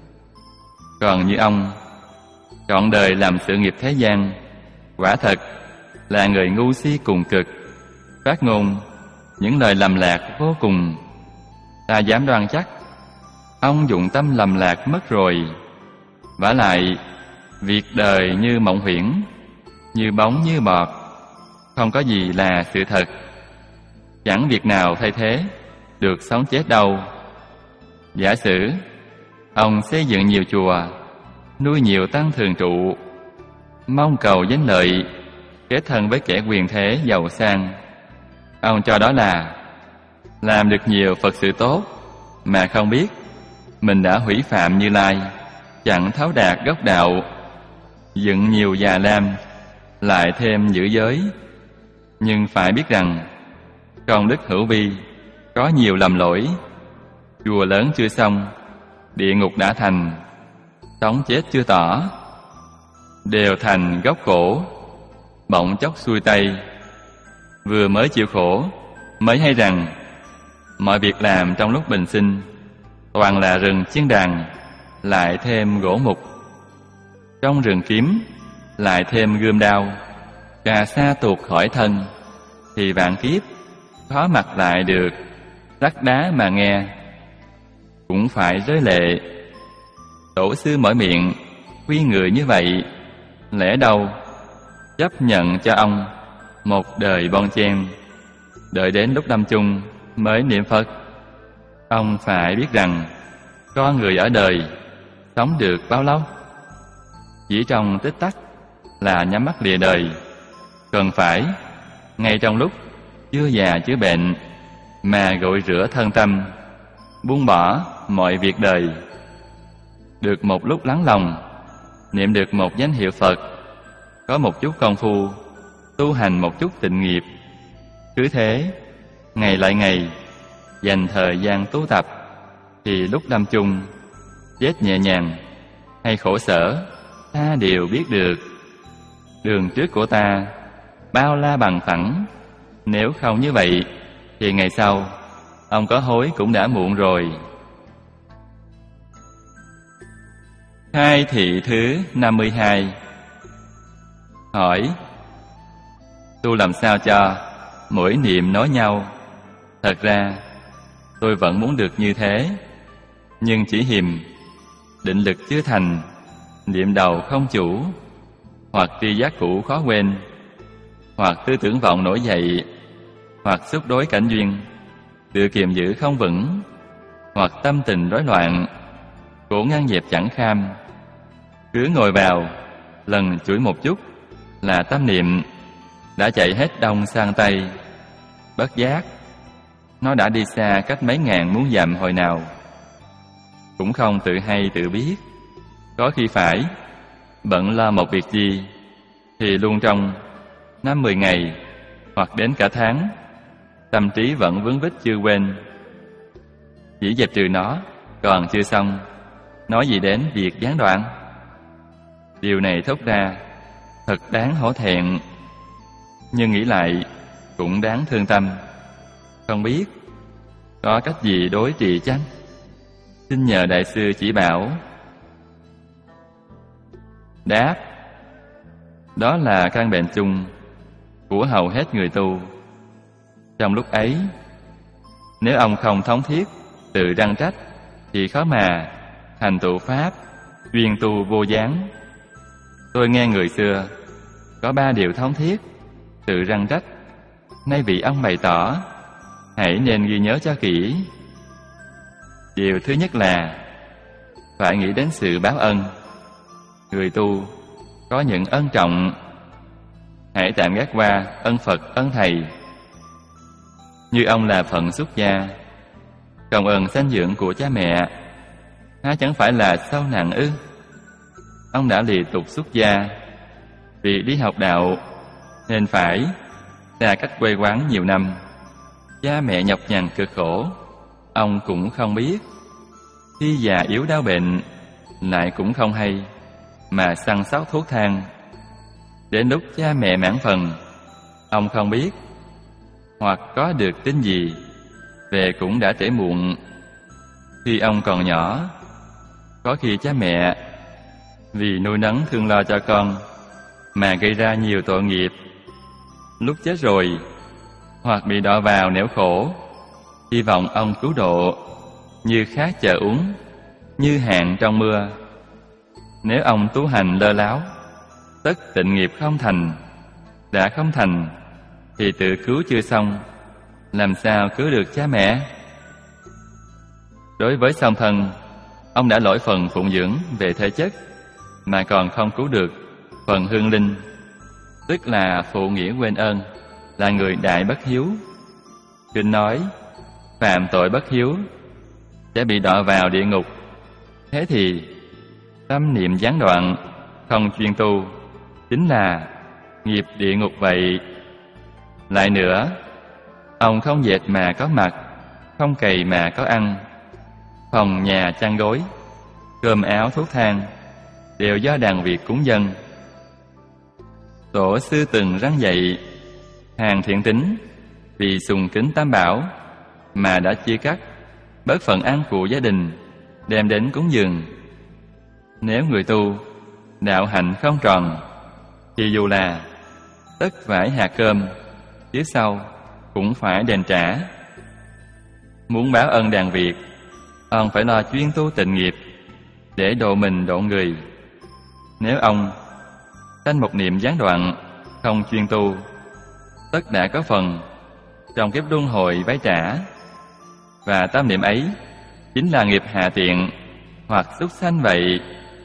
Speaker 1: Còn như ông trọn đời làm sự nghiệp thế gian, quả thật là người ngu si cùng cực, phát ngôn những lời lầm lạc vô cùng. Ta dám đoan chắc ông dụng tâm lầm lạc mất rồi. Vả lại việc đời như mộng huyễn, như bóng như bọt, không có gì là sự thật, chẳng việc nào thay thế được sống chết đâu. Giả sử ông xây dựng nhiều chùa, nuôi nhiều tăng thường trụ, mong cầu danh lợi, kết thân với kẻ quyền thế giàu sang, ông cho đó là làm được nhiều Phật sự tốt, mà không biết mình đã hủy phạm Như Lai, chẳng thấu đạt gốc đạo, dựng nhiều già lam, lại thêm giữ giới. Nhưng phải biết rằng công đức hữu vi, có nhiều lầm lỗi. Chùa lớn chưa xong, địa ngục đã thành, sống chết chưa tỏ, đều thành gốc khổ, bỗng chốc xuôi tay. Vừa mới chịu khổ, mới hay rằng mọi việc làm trong lúc bình sinh toàn là rừng chiên đàn, lại thêm gỗ mục, trong rừng kiếm lại thêm gươm đao, cà sa tuột khỏi thân, thì vạn kiếp khó mặc lại được rắc đá mà nghe, cũng phải rơi lệ. Tổ sư mở miệng khuyên người như vậy, lẽ đâu chấp nhận cho ông một đời bon chen, đợi đến lúc lâm chung mới niệm Phật. Ông phải biết rằng con người ở đời sống được bao lâu? Chỉ trong tích tắc là nhắm mắt lìa đời, cần phải ngay trong lúc chưa già chữa bệnh mà gội rửa thân tâm, buông bỏ mọi việc đời. Được một lúc lắng lòng, niệm được một danh hiệu Phật, có một chút công phu, tu hành một chút tịnh nghiệp, cứ thế ngày lại ngày dành thời gian tu tập, thì lúc lâm chung chết nhẹ nhàng hay khổ sở, ta đều biết được. Đường trước của ta bao la bằng phẳng, nếu không như vậy thì ngày sau ông có hối cũng đã muộn rồi. Khai thị thứ 52. Hỏi: tu làm sao cho mỗi niệm nói nhau? Thật ra tôi vẫn muốn được như thế, nhưng chỉ hiềm định lực chưa thành, niệm đầu không chủ, hoặc tri giác cũ khó quên, hoặc tư tưởng vọng nổi dậy, hoặc xúc đối cảnh duyên tự kiềm giữ không vững, hoặc tâm tình rối loạn, cổ ngăn dẹp chẳng kham. Cứ ngồi vào lần chuỗi một chút là tâm niệm đã chạy hết đông sang tây, bất giác nó đã đi xa cách mấy ngàn muôn dặm hồi nào. Cũng không tự hay tự biết, có khi phải bận lo một việc gì thì luôn trong 5-10 ngày hoặc đến cả tháng, tâm trí vẫn vướng vít chưa quên. Chỉ dẹp trừ nó còn chưa xong, nói gì đến việc gián đoạn. Điều này thốt ra thật đáng hổ thẹn, nhưng nghĩ lại cũng đáng thương tâm. Không biết có cách gì đối trị chăng? Xin nhờ đại sư chỉ bảo. Đáp: đó là căn bệnh chung của hầu hết người tu. Trong lúc ấy, nếu ông không thống thiết tự răn trách thì khó mà thành tựu pháp chuyên tu vô gián. Tôi nghe người xưa có 3 điều thống thiết tự răn trách, nay vị ông bày tỏ, hãy nên ghi nhớ cho kỹ. Điều thứ nhất là phải nghĩ đến sự báo ân. Người tu có những ân trọng, hãy tạm gác qua ân Phật, ân Thầy. Như ông là phận xuất gia, công ơn sanh dưỡng của cha mẹ há chẳng phải là sâu nặng ư? Ông đã lìa tục xuất gia vì đi học đạo nên phải xa cách quê quán nhiều năm. Cha mẹ nhọc nhằn cực khổ, ông cũng không biết. Khi già yếu đau bệnh lại cũng không hay, mà săn sóc thuốc thang. Đến lúc cha mẹ mãn phần, ông không biết, hoặc có được tin gì, về cũng đã trễ muộn. Khi ông còn nhỏ, có khi cha mẹ vì nuôi nấng thương lo cho con mà gây ra nhiều tội nghiệp. Lúc chết rồi, hoặc bị đọa vào nẻo khổ, hy vọng ông cứu độ, như khát chờ uống, như hạn trong mưa. Nếu ông tu hành lơ láo, tất tịnh nghiệp không thành. Đã không thành thì tự cứu chưa xong, làm sao cứu được cha mẹ? Đối với song thân, ông đã lỗi phần phụng dưỡng về thể chất mà còn không cứu được phần hương linh, tức là phụ nghĩa quên ơn, là người đại bất hiếu. Kinh nói phạm tội bất hiếu sẽ bị đọa vào địa ngục. Thế thì tâm niệm gián đoạn, không chuyên tu, chính là nghiệp địa ngục vậy. Lại nữa, ông không dệt mà có mặc, không cày mà có ăn. Phòng nhà chăn gối, cơm áo thuốc thang đều do đàn Việt cúng dâng. Tổ sư từng răn dạy hàng thiện tín vì sùng kính Tam Bảo mà đã chia cắt bớt phần ăn của gia đình đem đến cúng dường. Nếu người tu đạo hạnh không tròn, thì dù là tất vải hạt cơm, phía sau cũng phải đền trả. Muốn báo ân đàn Việt, ông phải lo chuyên tu tịnh nghiệp để độ mình độ người. Nếu ông sanh một niệm gián đoạn, không chuyên tu, tất đã có phần trong kiếp luân hồi vái trả. Và tam niệm ấy chính là nghiệp hạ tiện hoặc súc sanh vậy.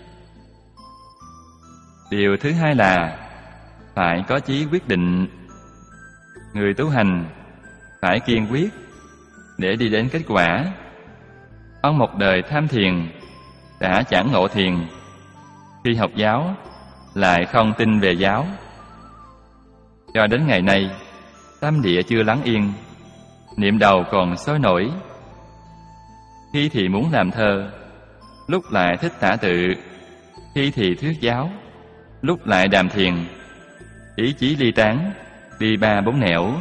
Speaker 1: Điều thứ hai là phải có chí quyết định. Người tu hành phải kiên quyết để đi đến kết quả. Ông một đời tham thiền đã chẳng ngộ thiền, khi học giáo lại không tin về giáo. Cho đến ngày nay, tâm địa chưa lắng yên, niệm đầu còn sôi nổi. Khi thì muốn làm thơ, lúc lại thích tả tự, khi thì thuyết giáo, lúc lại đàm thiền. Ý chí ly tán, đi ba bốn nẻo.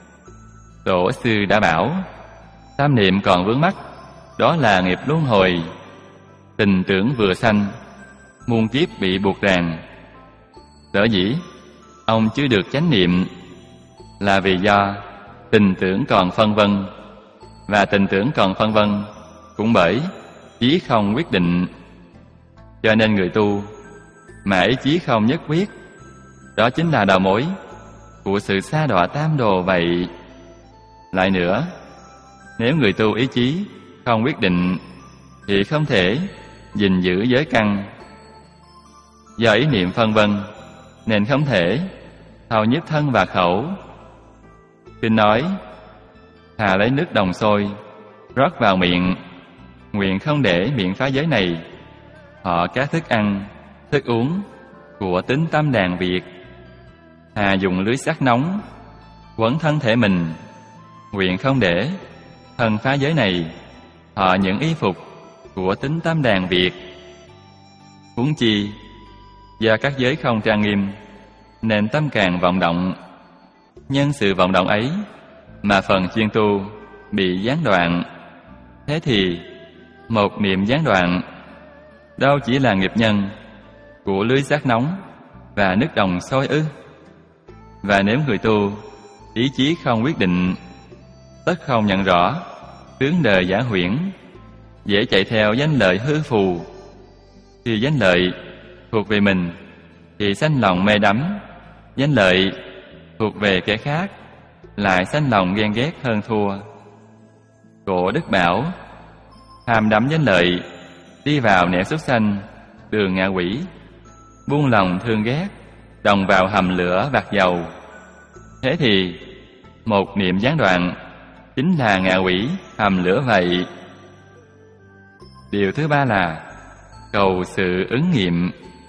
Speaker 1: Tổ sư đã bảo, tam niệm còn vướng mắc, đó là nghiệp luân hồi. Tình tưởng vừa sanh, muôn kiếp bị buộc ràng. Sở dĩ ông chưa được chánh niệm là vì do tình tưởng còn phân vân, và tình tưởng còn phân vân cũng bởi chí không quyết định. Cho nên người tu mà ý chí không nhất quyết, đó chính là đầu mối của sự sa đọa tam đồ vậy. Lại nữa, nếu người tu ý chí không quyết định thì không thể gìn giữ giới căn. Do ý niệm phân vân nên không thể thao nhiếp thân và khẩu. Kinh nói, thà lấy nước đồng sôi rót vào miệng, nguyện không để miệng phá giới này. Họ các thức ăn, thức uống của tín tâm đàn Việt. Thà dùng lưới sắt nóng quấn thân thể mình, nguyện không để thân phá giới này. Họ những y phục của tín tâm đàn Việt. Huống chi do các giới không trang nghiêm nên tâm càng vọng động. Nhân sự vọng động ấy mà phần chuyên tu bị gián đoạn. Thế thì một niệm gián đoạn đâu chỉ là nghiệp nhân của lưới sắt nóng và nước đồng sôi ư? Và nếu người tu ý chí không quyết định, tất không nhận rõ tướng đời giả huyễn, dễ chạy theo danh lợi hư phù. Khi danh lợi thuộc về mình thì sanh lòng mê đắm, danh lợi thuộc về kẻ khác lại sanh lòng ghen ghét hơn thua. Cổ Đức bảo, ham đắm danh lợi đi vào nẻo súc sanh, đường ngạ quỷ. Buông lòng thương ghét, đồng vào hầm lửa vạc dầu. Thế thì một niệm gián đoạn chính là ngạ quỷ hầm lửa vậy. Điều thứ ba là cầu sự ứng nghiệm.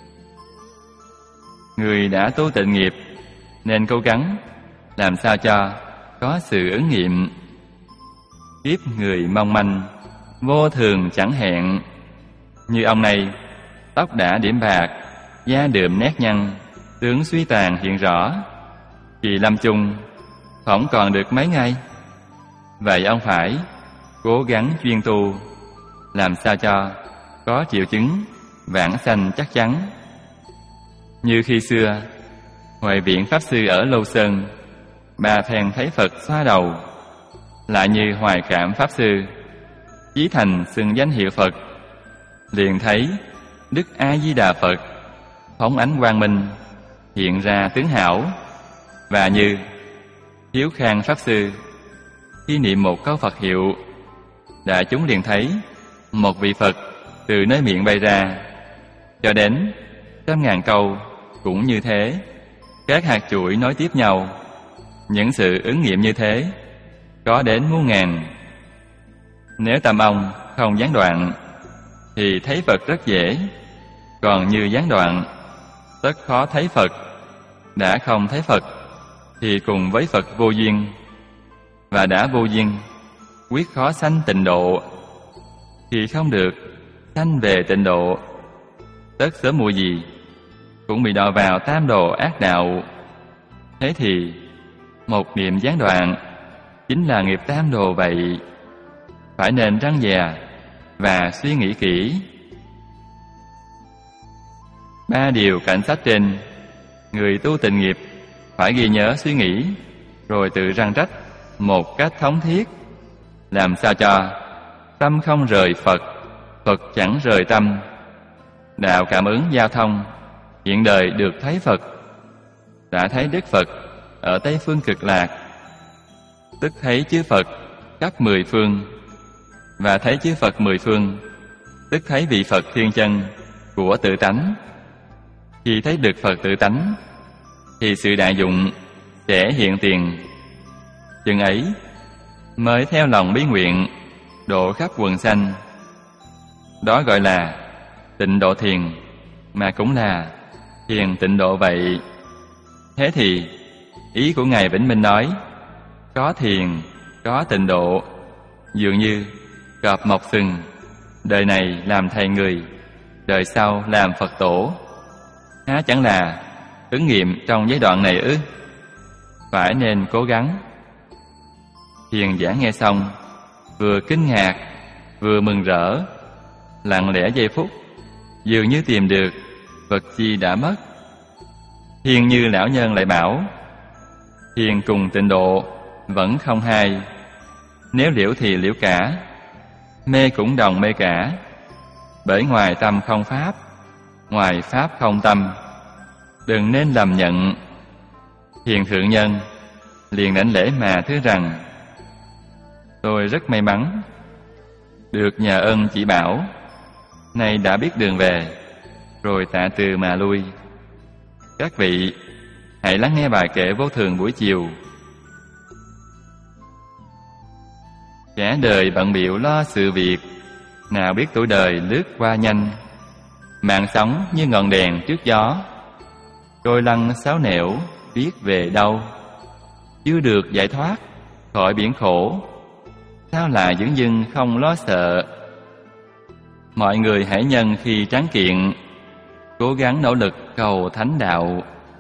Speaker 1: Người đã tu tịnh nghiệp nên cố gắng làm sao cho có sự ứng nghiệm. Kiếp người mong manh, vô thường chẳng hẹn. Như ông này, tóc đã điểm bạc, da đượm nét nhăn, tướng suy tàn hiện rõ. Kỳ lâm chung không còn được mấy ngày. Vậy ông phải cố gắng chuyên tu, làm sao cho có triệu chứng vãng sanh chắc chắn. Như khi xưa, Huệ Viện Pháp Sư ở Lâu Sơn, bà thèn thấy Phật xoa đầu. Lại như Hoài Cảm Pháp Sư, chí thành xưng danh hiệu Phật, liền thấy Đức A Di Đà Phật phóng ánh quang minh hiện ra tướng hảo. Và như Hiếu Khang Pháp Sư, khi niệm một câu Phật hiệu, đại chúng liền thấy một vị Phật từ nơi miệng bay ra. Cho đến 100.000 câu cũng như thế, các hạt chuỗi nối tiếp nhau. Những sự ứng nghiệm như thế có đến muôn ngàn. Nếu tâm ông không gián đoạn thì thấy Phật rất dễ. Còn như gián đoạn, tất khó thấy Phật. Đã không thấy Phật thì cùng với Phật vô duyên, và đã vô duyên quyết khó sanh tịnh độ. Khi không được sanh về tịnh độ, tất sớm muộn gì cũng bị đọa vào tam đồ ác đạo. Thế thì một niệm gián đoạn chính là nghiệp tam đồ vậy. Phải nên răn dè và suy nghĩ kỹ. 3 điều cảnh sách trên, người tu tịnh nghiệp phải ghi nhớ suy nghĩ, rồi tự răn trách một cách thống thiết, làm sao cho tâm không rời Phật, Phật chẳng rời tâm. Đạo cảm ứng giao thông, hiện đời được thấy Phật, đã thấy Đức Phật ở Tây Phương Cực Lạc, tức thấy chư Phật khắp 10 phương, và thấy chư Phật 10 phương, tức thấy vị Phật thiên chân của tự tánh. Khi thấy được Phật tự tánh, thì sự đại dụng sẽ hiện tiền. Chừng ấy mới theo lòng bí nguyện độ khắp quần sanh. Đó gọi là tịnh độ thiền, mà cũng là thiền tịnh độ vậy. Thế thì ý của Ngài Vĩnh Minh nói có thiền, có tịnh độ, dường như cọp mọc sừng, đời này làm thầy người, đời sau làm Phật tổ. Há chẳng là ứng nghiệm trong giai đoạn này ư? Phải nên cố gắng. Thiền giả nghe xong, vừa kinh ngạc, vừa mừng rỡ, lặng lẽ giây phút, dường như tìm được vật chi đã mất. Thiền như lão nhân lại bảo, thiền cùng tịnh độ vẫn không hai. Nếu liễu thì liễu cả, mê cũng đồng mê cả. Bởi ngoài tâm không pháp, ngoài pháp không tâm. Đừng nên lầm nhận. Thiền thượng nhân liền đảnh lễ mà thưa rằng, tôi rất may mắn được nhờ ơn chỉ bảo, nay đã biết đường về, rồi tạ từ mà lui. Các vị hãy lắng nghe bài kệ vô thường buổi chiều. Cả đời bận bịu lo sự việc, nào biết tuổi đời lướt qua nhanh. Mạng sống như ngọn đèn trước gió, trôi lăn sáo nẻo biết về đâu. Chưa được giải thoát khỏi biển khổ, sao lại dửng dưng không lo sợ. Mọi người hãy nhân khi tráng kiện, cố gắng nỗ lực cầu thánh đạo.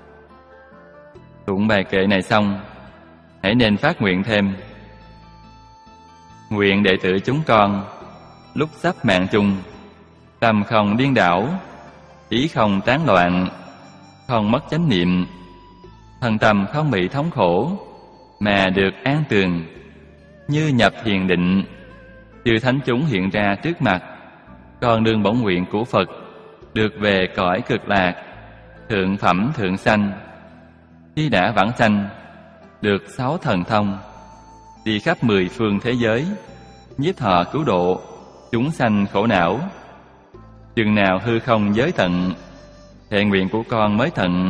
Speaker 1: Tụng bài kệ này xong, hãy nên phát nguyện thêm. Nguyện đệ tử chúng con, lúc sắp mạng chung, tâm không điên đảo, ý không tán loạn, không mất chánh niệm, thân tâm không bị thống khổ, mà được an tường, như nhập thiền định. Chư thánh chúng hiện ra trước mặt, con đường bổn nguyện của Phật, được về cõi cực lạc, thượng phẩm thượng sanh. Khi đã vãng sanh, được 6 thần thông, đi khắp 10 phương thế giới, nhiếp thọ cứu độ chúng sanh khổ não. Chừng nào hư không giới tận, thệ nguyện của con mới tận.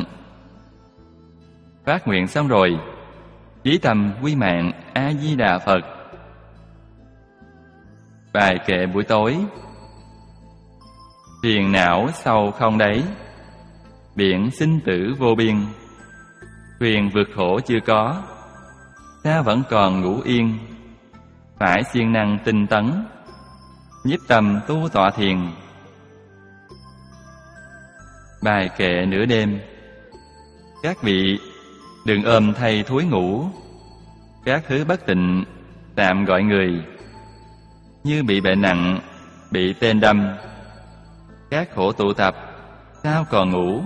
Speaker 1: Phát nguyện xong rồi, chí tâm quy mạng A Di Đà Phật. Bài kệ buổi tối. Phiền não sâu không đáy, biển sinh tử vô biên. Thuyền vượt khổ chưa có, ta vẫn còn ngủ yên. Phải siêng năng tinh tấn, nhiếp tâm tu tọa thiền. Bài kệ nửa đêm. Các vị đừng ôm thay thúi ngủ, các thứ bất tịnh tạm gọi người. Như bị bệnh nặng, bị tên đâm, các khổ tụ tập, sao còn ngủ.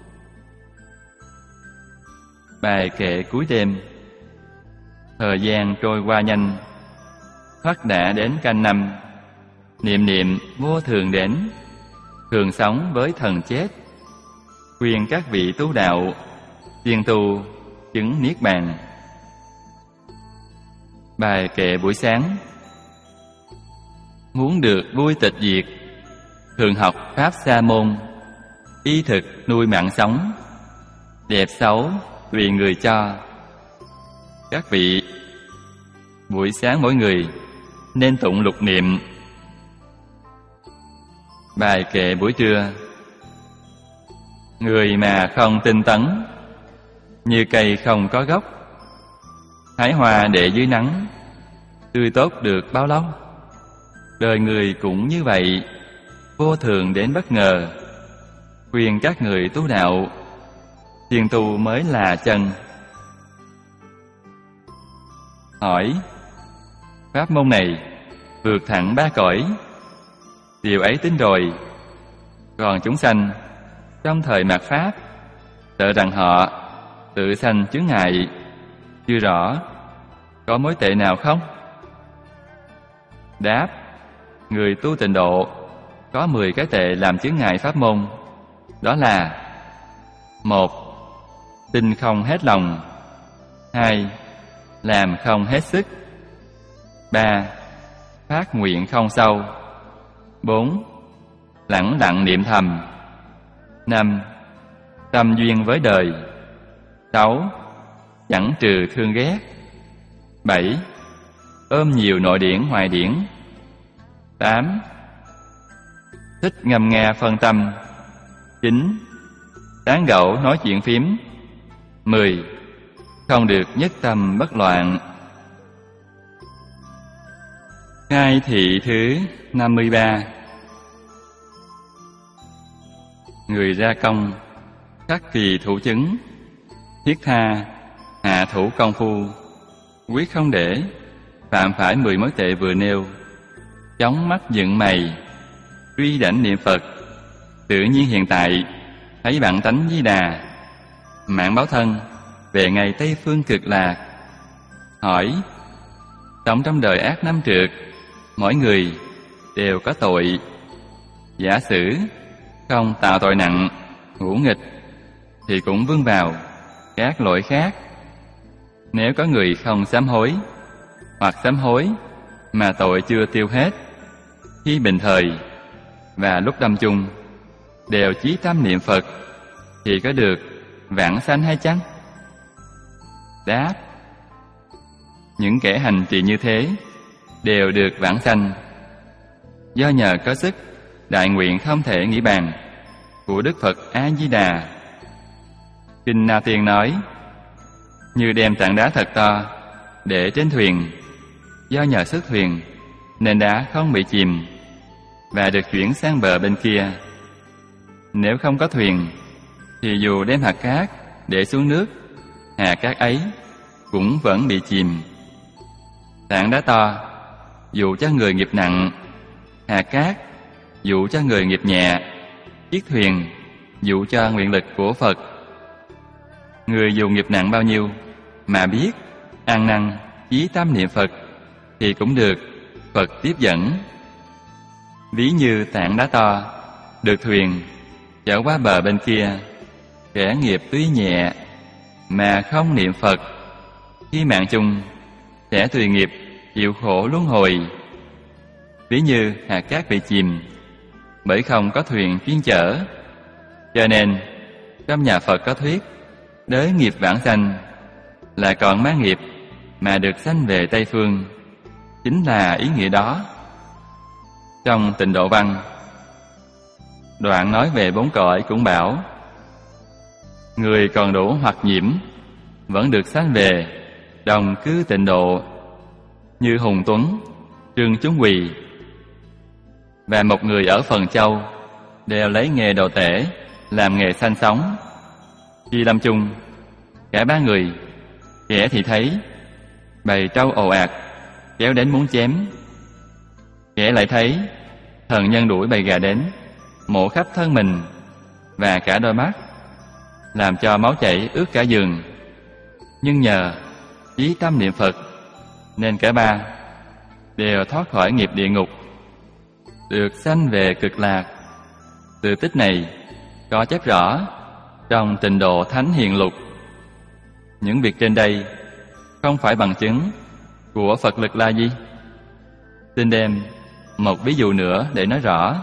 Speaker 1: Bài kệ cuối đêm. Thời gian trôi qua nhanh, thoát đã đến canh năm. Niệm niệm vô thường đến, thường sống với thần chết. Khuyên các vị tu đạo, siêng tu chứng niết bàn. Bài kệ buổi sáng. Muốn được vui tịch diệt, thường học pháp sa môn. Y thực nuôi mạng sống, đẹp xấu tùy người cho. Các vị buổi sáng mỗi người nên tụng lục niệm. Bài kệ buổi trưa. Người mà không tinh tấn, như cây không có gốc. Hái hoa để dưới nắng, tươi tốt được bao lâu. Đời người cũng như vậy, vô thường đến bất ngờ. Khuyên các người tu đạo, siêng tu mới là chân. Hỏi: pháp môn này vượt thẳng 3 cõi, điều ấy tính rồi, còn chúng sanh trong thời mạt Pháp, sợ rằng họ tự sanh chướng ngại. Chưa rõ, có mối tệ nào không? Đáp: người tu tịnh độ có 10 cái tệ làm chướng ngại pháp môn. Đó là: 1. Tin không hết lòng. 2. Làm không hết sức. 3. Phát nguyện không sâu. 4. Lẳng lặng niệm thầm. 5. Tâm duyên với đời. 6. Chẳng trừ thương ghét. 7. Ôm nhiều nội điển hoài điển. 8. Thích ngâm nga phân tâm. 9. Tán gẫu nói chuyện phím. 10. Không được nhất tâm bất loạn. Khai thị thứ 53. Người ra công, khắc kỳ thủ chứng, thiết tha, hạ thủ công phu, quyết không để phạm phải 10 mối tệ vừa nêu. Chóng mắt dựng mày, truy đảnh niệm Phật, tự nhiên hiện tại thấy bản tánh Di Đà, mạng báo thân về ngày Tây Phương Cực Lạc. Hỏi: sống trong đời ác năm trượt, mỗi người đều có tội. Giả sử không tạo tội nặng, ngũ nghịch, thì cũng vướng vào các lỗi khác. Nếu có người không sám hối, hoặc sám hối mà tội chưa tiêu hết, khi bình thời và lúc lâm chung đều chí tâm niệm Phật, thì có được vãng sanh hay chăng? Đáp: những kẻ hành trì như thế đều được vãng sanh, do nhờ có sức đại nguyện không thể nghĩ bàn của Đức Phật A Di Đà. Kinh Na Tiên nói: như đem tảng đá thật to để trên thuyền, do nhờ sức thuyền nên đá không bị chìm và được chuyển sang bờ bên kia. Nếu không có thuyền thì dù đem hạt cát để xuống nước, hạt cát ấy cũng vẫn bị chìm. Tảng đá to dụ cho người nghiệp nặng, hạt cát dụ cho người nghiệp nhẹ, chiếc thuyền dụ cho nguyện lực của Phật. Người dù nghiệp nặng bao nhiêu mà biết ăn năn chí tâm niệm Phật thì cũng được Phật tiếp dẫn. Ví như tảng đá to được thuyền chở qua bờ bên kia, kẻ nghiệp tuy nhẹ mà không niệm Phật, khi mạng chung sẽ tùy nghiệp chịu khổ luân hồi. Ví như hạt cát bị chìm bởi không có thuyền chuyên chở. Cho nên trong nhà Phật có thuyết đới nghiệp vãng sanh là còn mang nghiệp mà được sanh về Tây Phương, chính là ý nghĩa đó. Trong Tịnh Độ Văn, đoạn nói về 4 cõi cũng bảo: người còn đủ hoặc nhiễm vẫn được sanh về đồng cư tịnh độ, như Hùng Tuấn, Trương Chúng Quỳ. Và một người ở Phần Châu đều lấy nghề đồ tể làm nghề sanh sống. Khi lâm chung, cả 3 người, kẻ thì thấy bầy trâu ồ ạt kéo đến muốn chém, kẻ lại thấy thần nhân đuổi bầy gà đến mổ khắp thân mình và cả đôi mắt, làm cho máu chảy ướt cả giường. Nhưng nhờ chí tâm niệm Phật nên cả 3 đều thoát khỏi nghiệp địa ngục, được sanh về cực lạc. Từ tích này có chép rõ trong Tịnh Độ Thánh Hiền Lục. Những việc trên đây không phải bằng chứng của Phật lực là gì? Xin đem một ví dụ nữa để nói rõ.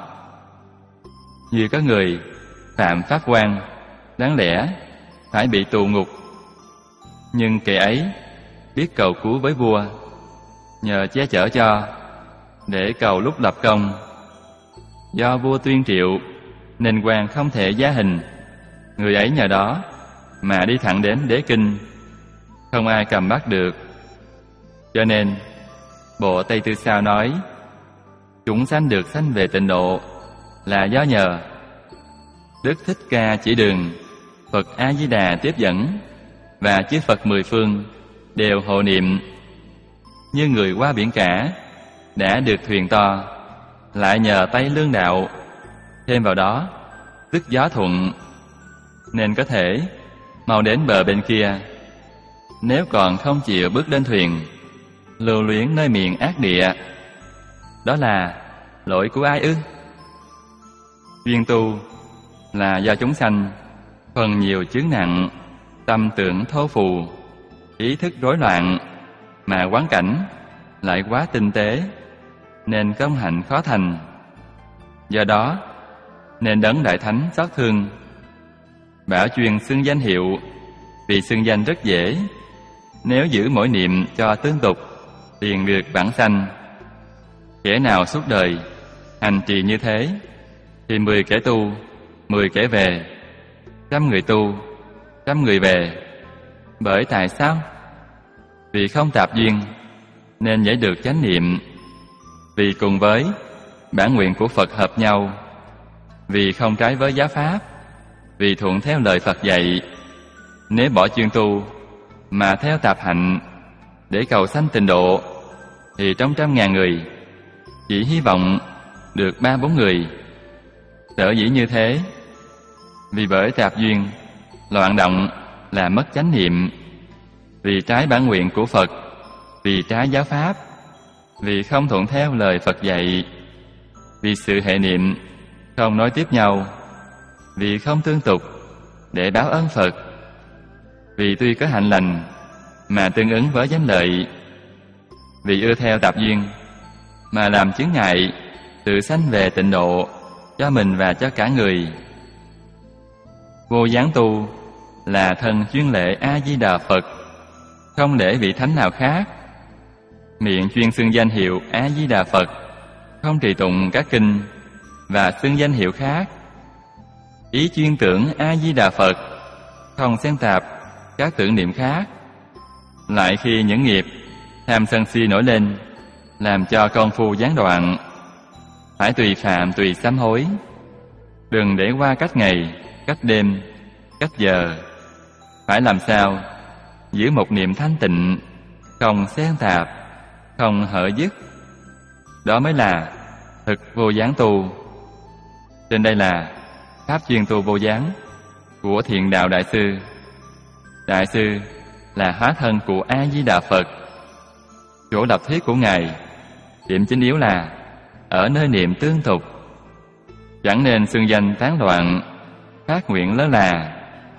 Speaker 1: Như có người phạm pháp quan, đáng lẽ phải bị tù ngục, nhưng kẻ ấy biết cầu cứu với vua, nhờ che chở cho để cầu lúc lập công. Do vua tuyên triệu nên quan không thể giá hình, người ấy nhờ đó mà đi thẳng đến đế kinh, không ai cầm bắt được. Cho nên bộ Tây Tư Sao nói chúng sanh được sanh về tịnh độ là do nhờ Đức Thích Ca chỉ đường, Phật A Di Đà tiếp dẫn và chư Phật 10 phương đều hộ niệm. Như người qua biển cả đã được thuyền to, lại nhờ tay lương đạo, thêm vào đó tức gió thuận nên có thể mau đến bờ bên kia. Nếu còn không chịu bước lên thuyền, lưu luyến nơi miền ác địa, đó là lỗi của ai ư? Duyên tu là do chúng sanh phần nhiều chướng nặng, tâm tưởng thô phù, ý thức rối loạn, mà quán cảnh lại quá tinh tế, nên công hạnh khó thành. Do đó nên đấng đại thánh xót thương, bảo chuyên xưng danh hiệu, vì xưng danh rất dễ. Nếu giữ mỗi niệm cho tương tục, liền được bản sanh. Kẻ nào suốt đời hành trì như thế, thì 10 kẻ tu, 10 kẻ về, 100 người tu, 100 người về. Bởi tại sao? Vì không tạp duyên, nên dễ được chánh niệm. Vì cùng với bản nguyện của Phật hợp nhau, vì không trái với giáo pháp, vì thuận theo lời Phật dạy. Nếu bỏ chuyên tu mà theo tạp hạnh để cầu sanh tịnh độ, thì trong 100.000 người chỉ hy vọng được 3-4 người. Sở dĩ như thế, vì bởi tạp duyên loạn động là mất chánh niệm, vì trái bản nguyện của Phật, vì trái giáo pháp, vì không thuận theo lời Phật dạy, vì sự hệ niệm không nối tiếp nhau, vì không tương tục để báo ơn Phật, vì tuy có hạnh lành mà tương ứng với danh lợi, vì ưa theo tạp duyên mà làm chướng ngại tự sanh về tịnh độ cho mình và cho cả người. Vô gián tu là thân chuyên lễ A Di Đà Phật, không lễ vị thánh nào khác. Miệng chuyên xưng danh hiệu A Di Đà Phật, không trì tụng các kinh và xưng danh hiệu khác. Ý chuyên tưởng A Di Đà Phật, không xen tạp các tưởng niệm khác. Lại khi những nghiệp tham sân si nổi lên, làm cho công phu gián đoạn, phải tùy phạm tùy sám hối. Đừng để qua cách ngày, cách đêm, cách giờ. Phải làm sao giữ một niệm thanh tịnh, không xen tạp, không hở dứt. Đó mới là thực vô gián tu. Trên đây là pháp chuyên tu vô gián của Thiện Đạo Đại Sư. Đại sư là hóa thân của A Di Đà Phật. Chỗ lập thiết của Ngài, điểm chính yếu là ở nơi niệm tương tục. Chẳng nên xưng danh tán loạn, phát nguyện lơ là.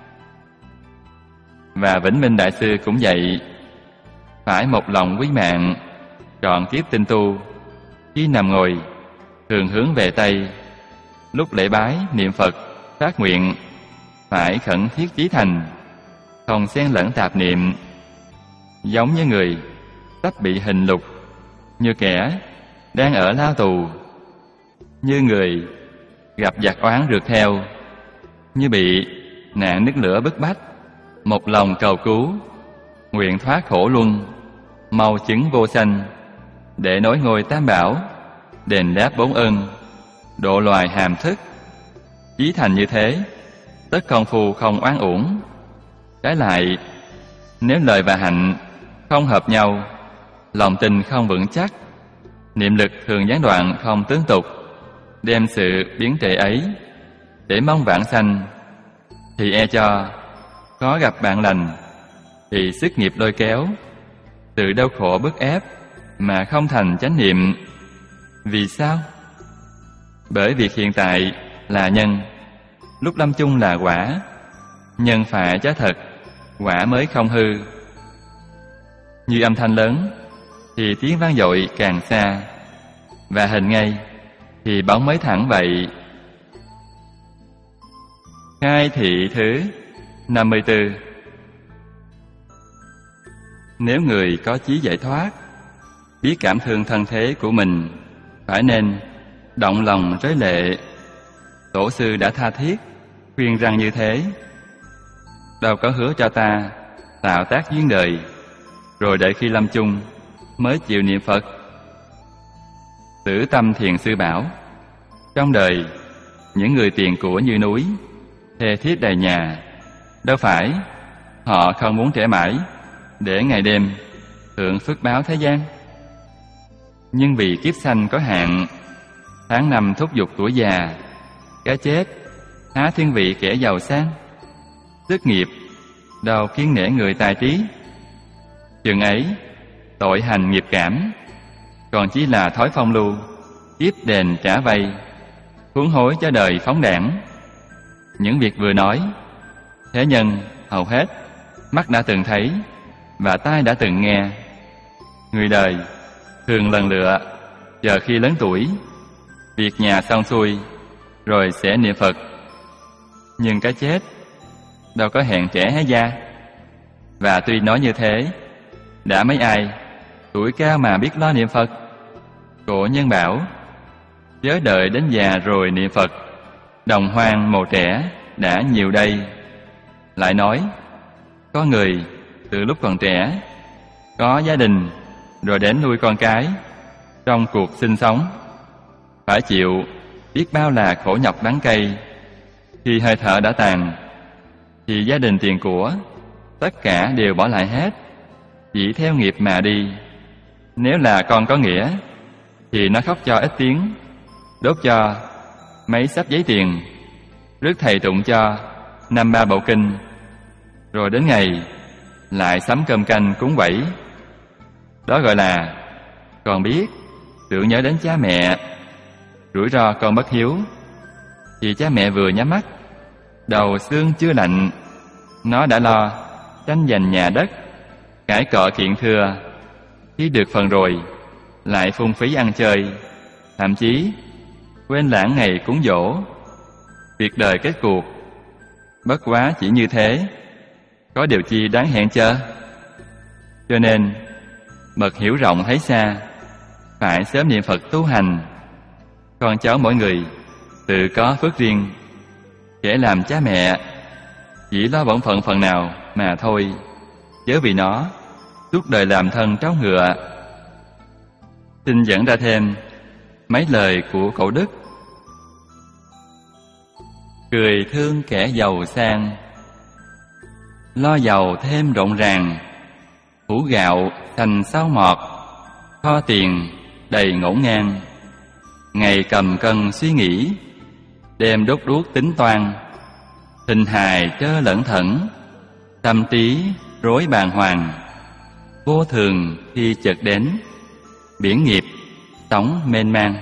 Speaker 1: Và Vĩnh Minh Đại Sư cũng vậy, phải một lòng quý mạng, trọn kiếp tinh tu. Khi nằm ngồi, thường hướng về Tây. Lúc lễ bái, niệm Phật, phát nguyện, phải khẩn thiết chí thành, không xen lẫn tạp niệm. Giống như người sắp bị hình lục, như kẻ đang ở lao tù, như người gặp giặc oán rượt theo, như bị nạn nước lửa bức bách, một lòng cầu cứu, nguyện thoát khổ luân, mau chứng vô sanh, để nối ngôi tam bảo, đền đáp bốn ân, độ loài hàm thức. Chí thành như thế, tất công phu không oán uổng. Trái lại, nếu lời và hạnh không hợp nhau, lòng tin không vững chắc, niệm lực thường gián đoạn không tương tục, đem sự biến trệ ấy để mong vãng sanh, thì e cho có gặp bạn lành, thì sức nghiệp lôi kéo, tự đau khổ bức ép mà không thành chánh niệm. Vì sao? Bởi việc hiện tại là nhân, lúc lâm chung là quả. Nhân phải cho thật, quả mới không hư. Như âm thanh lớn thì tiếng vang dội càng xa, và hình ngay thì bóng mới thẳng vậy. Khai thị thứ 54. Nếu người có chí giải thoát, biết cảm thương thân thế của mình, phải nên động lòng rơi lệ. Tổ sư đã tha thiết khuyên rằng như thế. Đâu có hứa cho ta tạo tác duyên đời, rồi đợi khi lâm chung mới chịu niệm Phật. Tử Tâm Thiền Sư bảo, trong đời những người tiền của như núi, thê thiếp đầy nhà, đâu phải họ không muốn trẻ mãi để ngày đêm hưởng phước báo thế gian. Nhưng vì kiếp sanh có hạn, tháng năm thúc giục tuổi già, cái chết há thiên vị kẻ giàu sang. Sức nghiệp đâu kiêng nể người tài trí. Chừng ấy tội hành nghiệp cảm, còn chỉ là thói phong lưu, tiếp đền trả vay, huống hối cho đời phóng đãng. Những việc vừa nói, thế nhân hầu hết mắt đã từng thấy và tai đã từng nghe. Người đời thường lần lựa chờ khi lớn tuổi, việc nhà xong xuôi rồi sẽ niệm Phật. Nhưng cái chết đâu có hẹn trẻ hé da. Và tuy nói như thế, đã mấy ai tuổi cao mà biết lo niệm Phật. Cổ nhân bảo, chớ đợi đến già rồi niệm Phật, đồng hoang mồ trẻ đã nhiều đây. Lại nói, có người từ lúc còn trẻ, có gia đình rồi đến nuôi con cái, trong cuộc sinh sống phải chịu biết bao là khổ nhọc đắng cay. Khi hơi thở đã tàn, thì gia đình tiền của tất cả đều bỏ lại hết, chỉ theo nghiệp mà đi. Nếu là con có nghĩa, thì nó khóc cho ít tiếng, đốt cho mấy xấp giấy tiền, rước thầy tụng cho 5-3 bộ kinh, rồi đến ngày lại sắm cơm canh cúng bẫy. Đó gọi là còn biết tưởng nhớ đến cha mẹ. Rủi ro con bất hiếu, thì cha mẹ vừa nhắm mắt, đầu xương chưa lạnh, nó đã lo tranh giành nhà đất, cãi cọ kiện thưa. Khi được phần rồi, lại phung phí ăn chơi, thậm chí quên lãng ngày cúng dỗ. Việc đời kết cuộc bất quá chỉ như thế, có điều chi đáng hẹn chớ. Cho nên bậc hiểu rộng thấy xa, phải sớm niệm Phật tu hành. Con cháu mỗi người tự có phước riêng, kẻ làm cha mẹ chỉ lo bổn phận phần nào mà thôi, chớ vì nó suốt đời làm thân tráo ngựa. Xin dẫn ra thêm mấy lời của Cổ Đức. Cười thương kẻ giàu sang, lo giàu thêm rộn ràng, hũ gạo thành sao ngọt, kho tiền đầy ngổn ngang. Ngày cầm cân suy nghĩ, đêm đốt đuốc tính toan, hình hài trơ lẩn thẩn, tâm trí rối bàng hoàng. Vô thường khi chợt đến, biển nghiệp sóng mênh mang.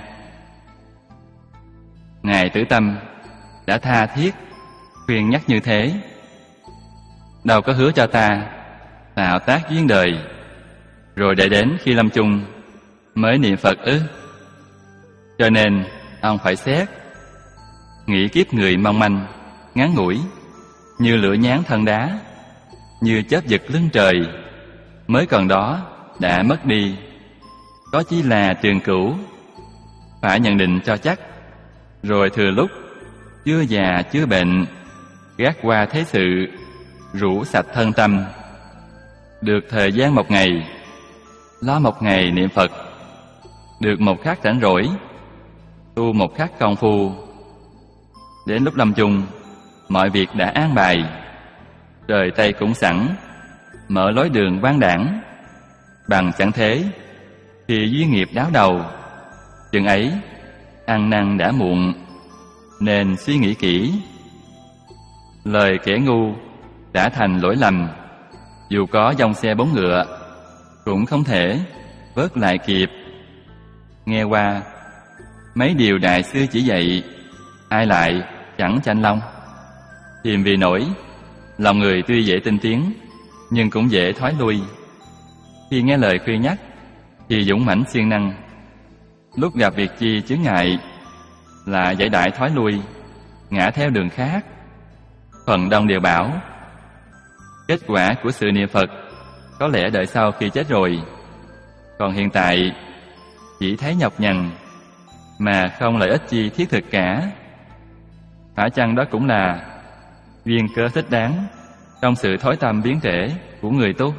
Speaker 1: Ngài Tử Tâm đã tha thiết khuyên nhắc như thế, đâu có hứa cho ta tạo tác duyên đời, rồi để đến khi lâm chung mới niệm Phật ư? Cho nên ông phải xét, nghĩ kiếp người mong manh, ngắn ngủi, như lửa nhán thân đá, như chớp giật lưng trời, mới còn đó đã mất đi. Có chỉ là trường cửu, phải nhận định cho chắc, rồi thừa lúc chưa già chưa bệnh, gác qua thế sự, rũ sạch thân tâm. Được thời gian một ngày, lo một ngày niệm Phật. Được một khắc rảnh rỗi, tu một khắc công phu. Đến lúc lâm chung, mọi việc đã an bài, trời Tây cũng sẵn, mở lối đường quang đãng. Bằng chẳng thế, thì duyên nghiệp đáo đầu, chừng ấy ăn năn đã muộn, nên suy nghĩ kỹ. Lời kẻ ngu đã thành lỗi lầm, dù có dòng xe 4 ngựa cũng không thể vớt lại kịp. Nghe qua mấy điều đại sư chỉ dạy, ai lại chẳng chạnh lòng. Tìm vì nổi lòng người tuy dễ tinh tiến, nhưng cũng dễ thoái lui. Khi nghe lời khuyên nhắc thì dũng mãnh siêng năng, lúc gặp việc chi chướng ngại là giải đại thoái lui, ngã theo đường khác. Phần đông đều bảo kết quả của sự niệm Phật có lẽ đợi sau khi chết rồi, còn hiện tại chỉ thấy nhọc nhằn mà không lợi ích chi thiết thực cả. Phải chăng đó cũng là duyên cơ thích đáng trong sự thói tâm biến trễ của người tu?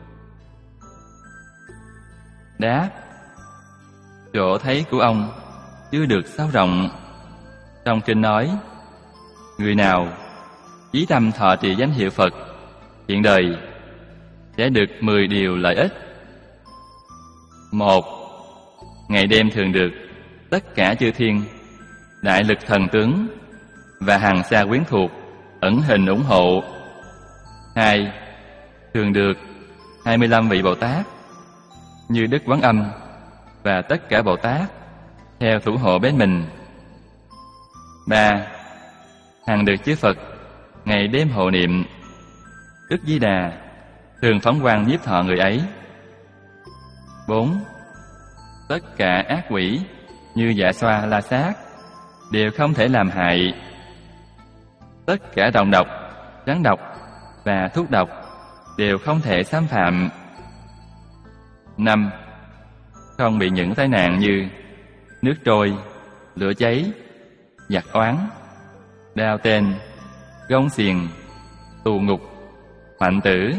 Speaker 1: Đáp: chỗ thấy của ông chưa được sâu rộng. Trong kinh nói, người nào chí tâm thọ trì danh hiệu Phật, hiện đời sẽ được 10 điều lợi ích. 1. Ngày đêm thường được tất cả chư thiên, đại lực thần tướng và hàng xa quyến thuộc ẩn hình ủng hộ, 2. Thường được 25 vị Bồ Tát như Đức Quán Âm và tất cả Bồ Tát theo thủ hộ bên mình. 3. Hằng được chư Phật ngày đêm hộ niệm. Đức Di Đà thường phóng quang nhiếp thọ người ấy. 4. Tất cả ác quỷ như dạ xoa, la sát đều không thể làm hại. Tất cả rồng độc, rắn độc và thuốc độc đều không thể xâm phạm. 5. Không bị những tai nạn như nước trôi, lửa cháy, giặc oán, đao tên, gông xiềng, tù ngục, hoạnh tử.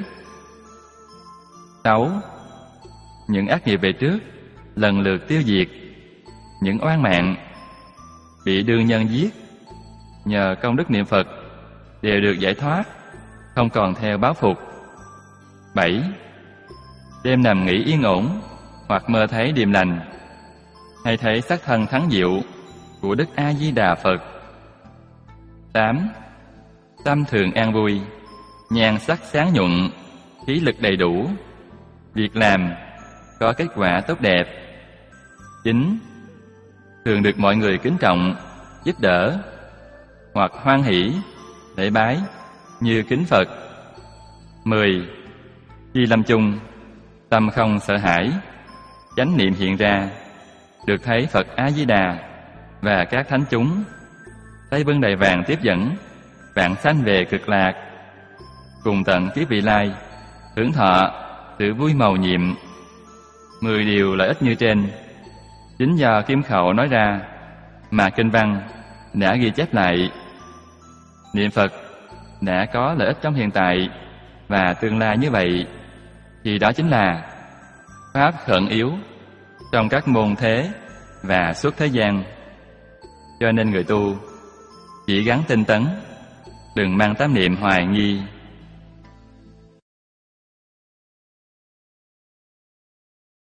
Speaker 1: 6. Những ác nghiệp về trước lần lượt tiêu diệt. Những oan mạng bị đương nhân giết nhờ công đức niệm Phật đều được giải thoát, không còn theo báo phục. 7. Đêm nằm nghỉ yên ổn hoặc mơ thấy điềm lành, hay thấy sắc thân thắng diệu của Đức A Di Đà Phật. 8. Tâm thường an vui, nhan sắc sáng nhuận, khí lực đầy đủ, việc làm có kết quả tốt đẹp. 9. Thường được mọi người kính trọng, giúp đỡ hoặc hoan hỷ, lễ bái như kính Phật. 10. Khi lâm chung, tâm không sợ hãi, chánh niệm hiện ra, được thấy Phật A Di Đà và các thánh chúng, tay vân đầy vàng tiếp dẫn vạn sanh về cực lạc, cùng tận kiếp vị lai, hưởng thọ sự vui màu nhiệm. 10 điều lợi ích như trên chính do Kim Khẩu nói ra mà kinh văn đã ghi chép lại. Niệm Phật đã có lợi ích trong hiện tại và tương lai như vậy, thì đó chính là pháp khẩn yếu trong các môn thế và suốt thế gian. Cho nên người tu chỉ gắng tinh tấn, đừng mang tám niệm hoài nghi.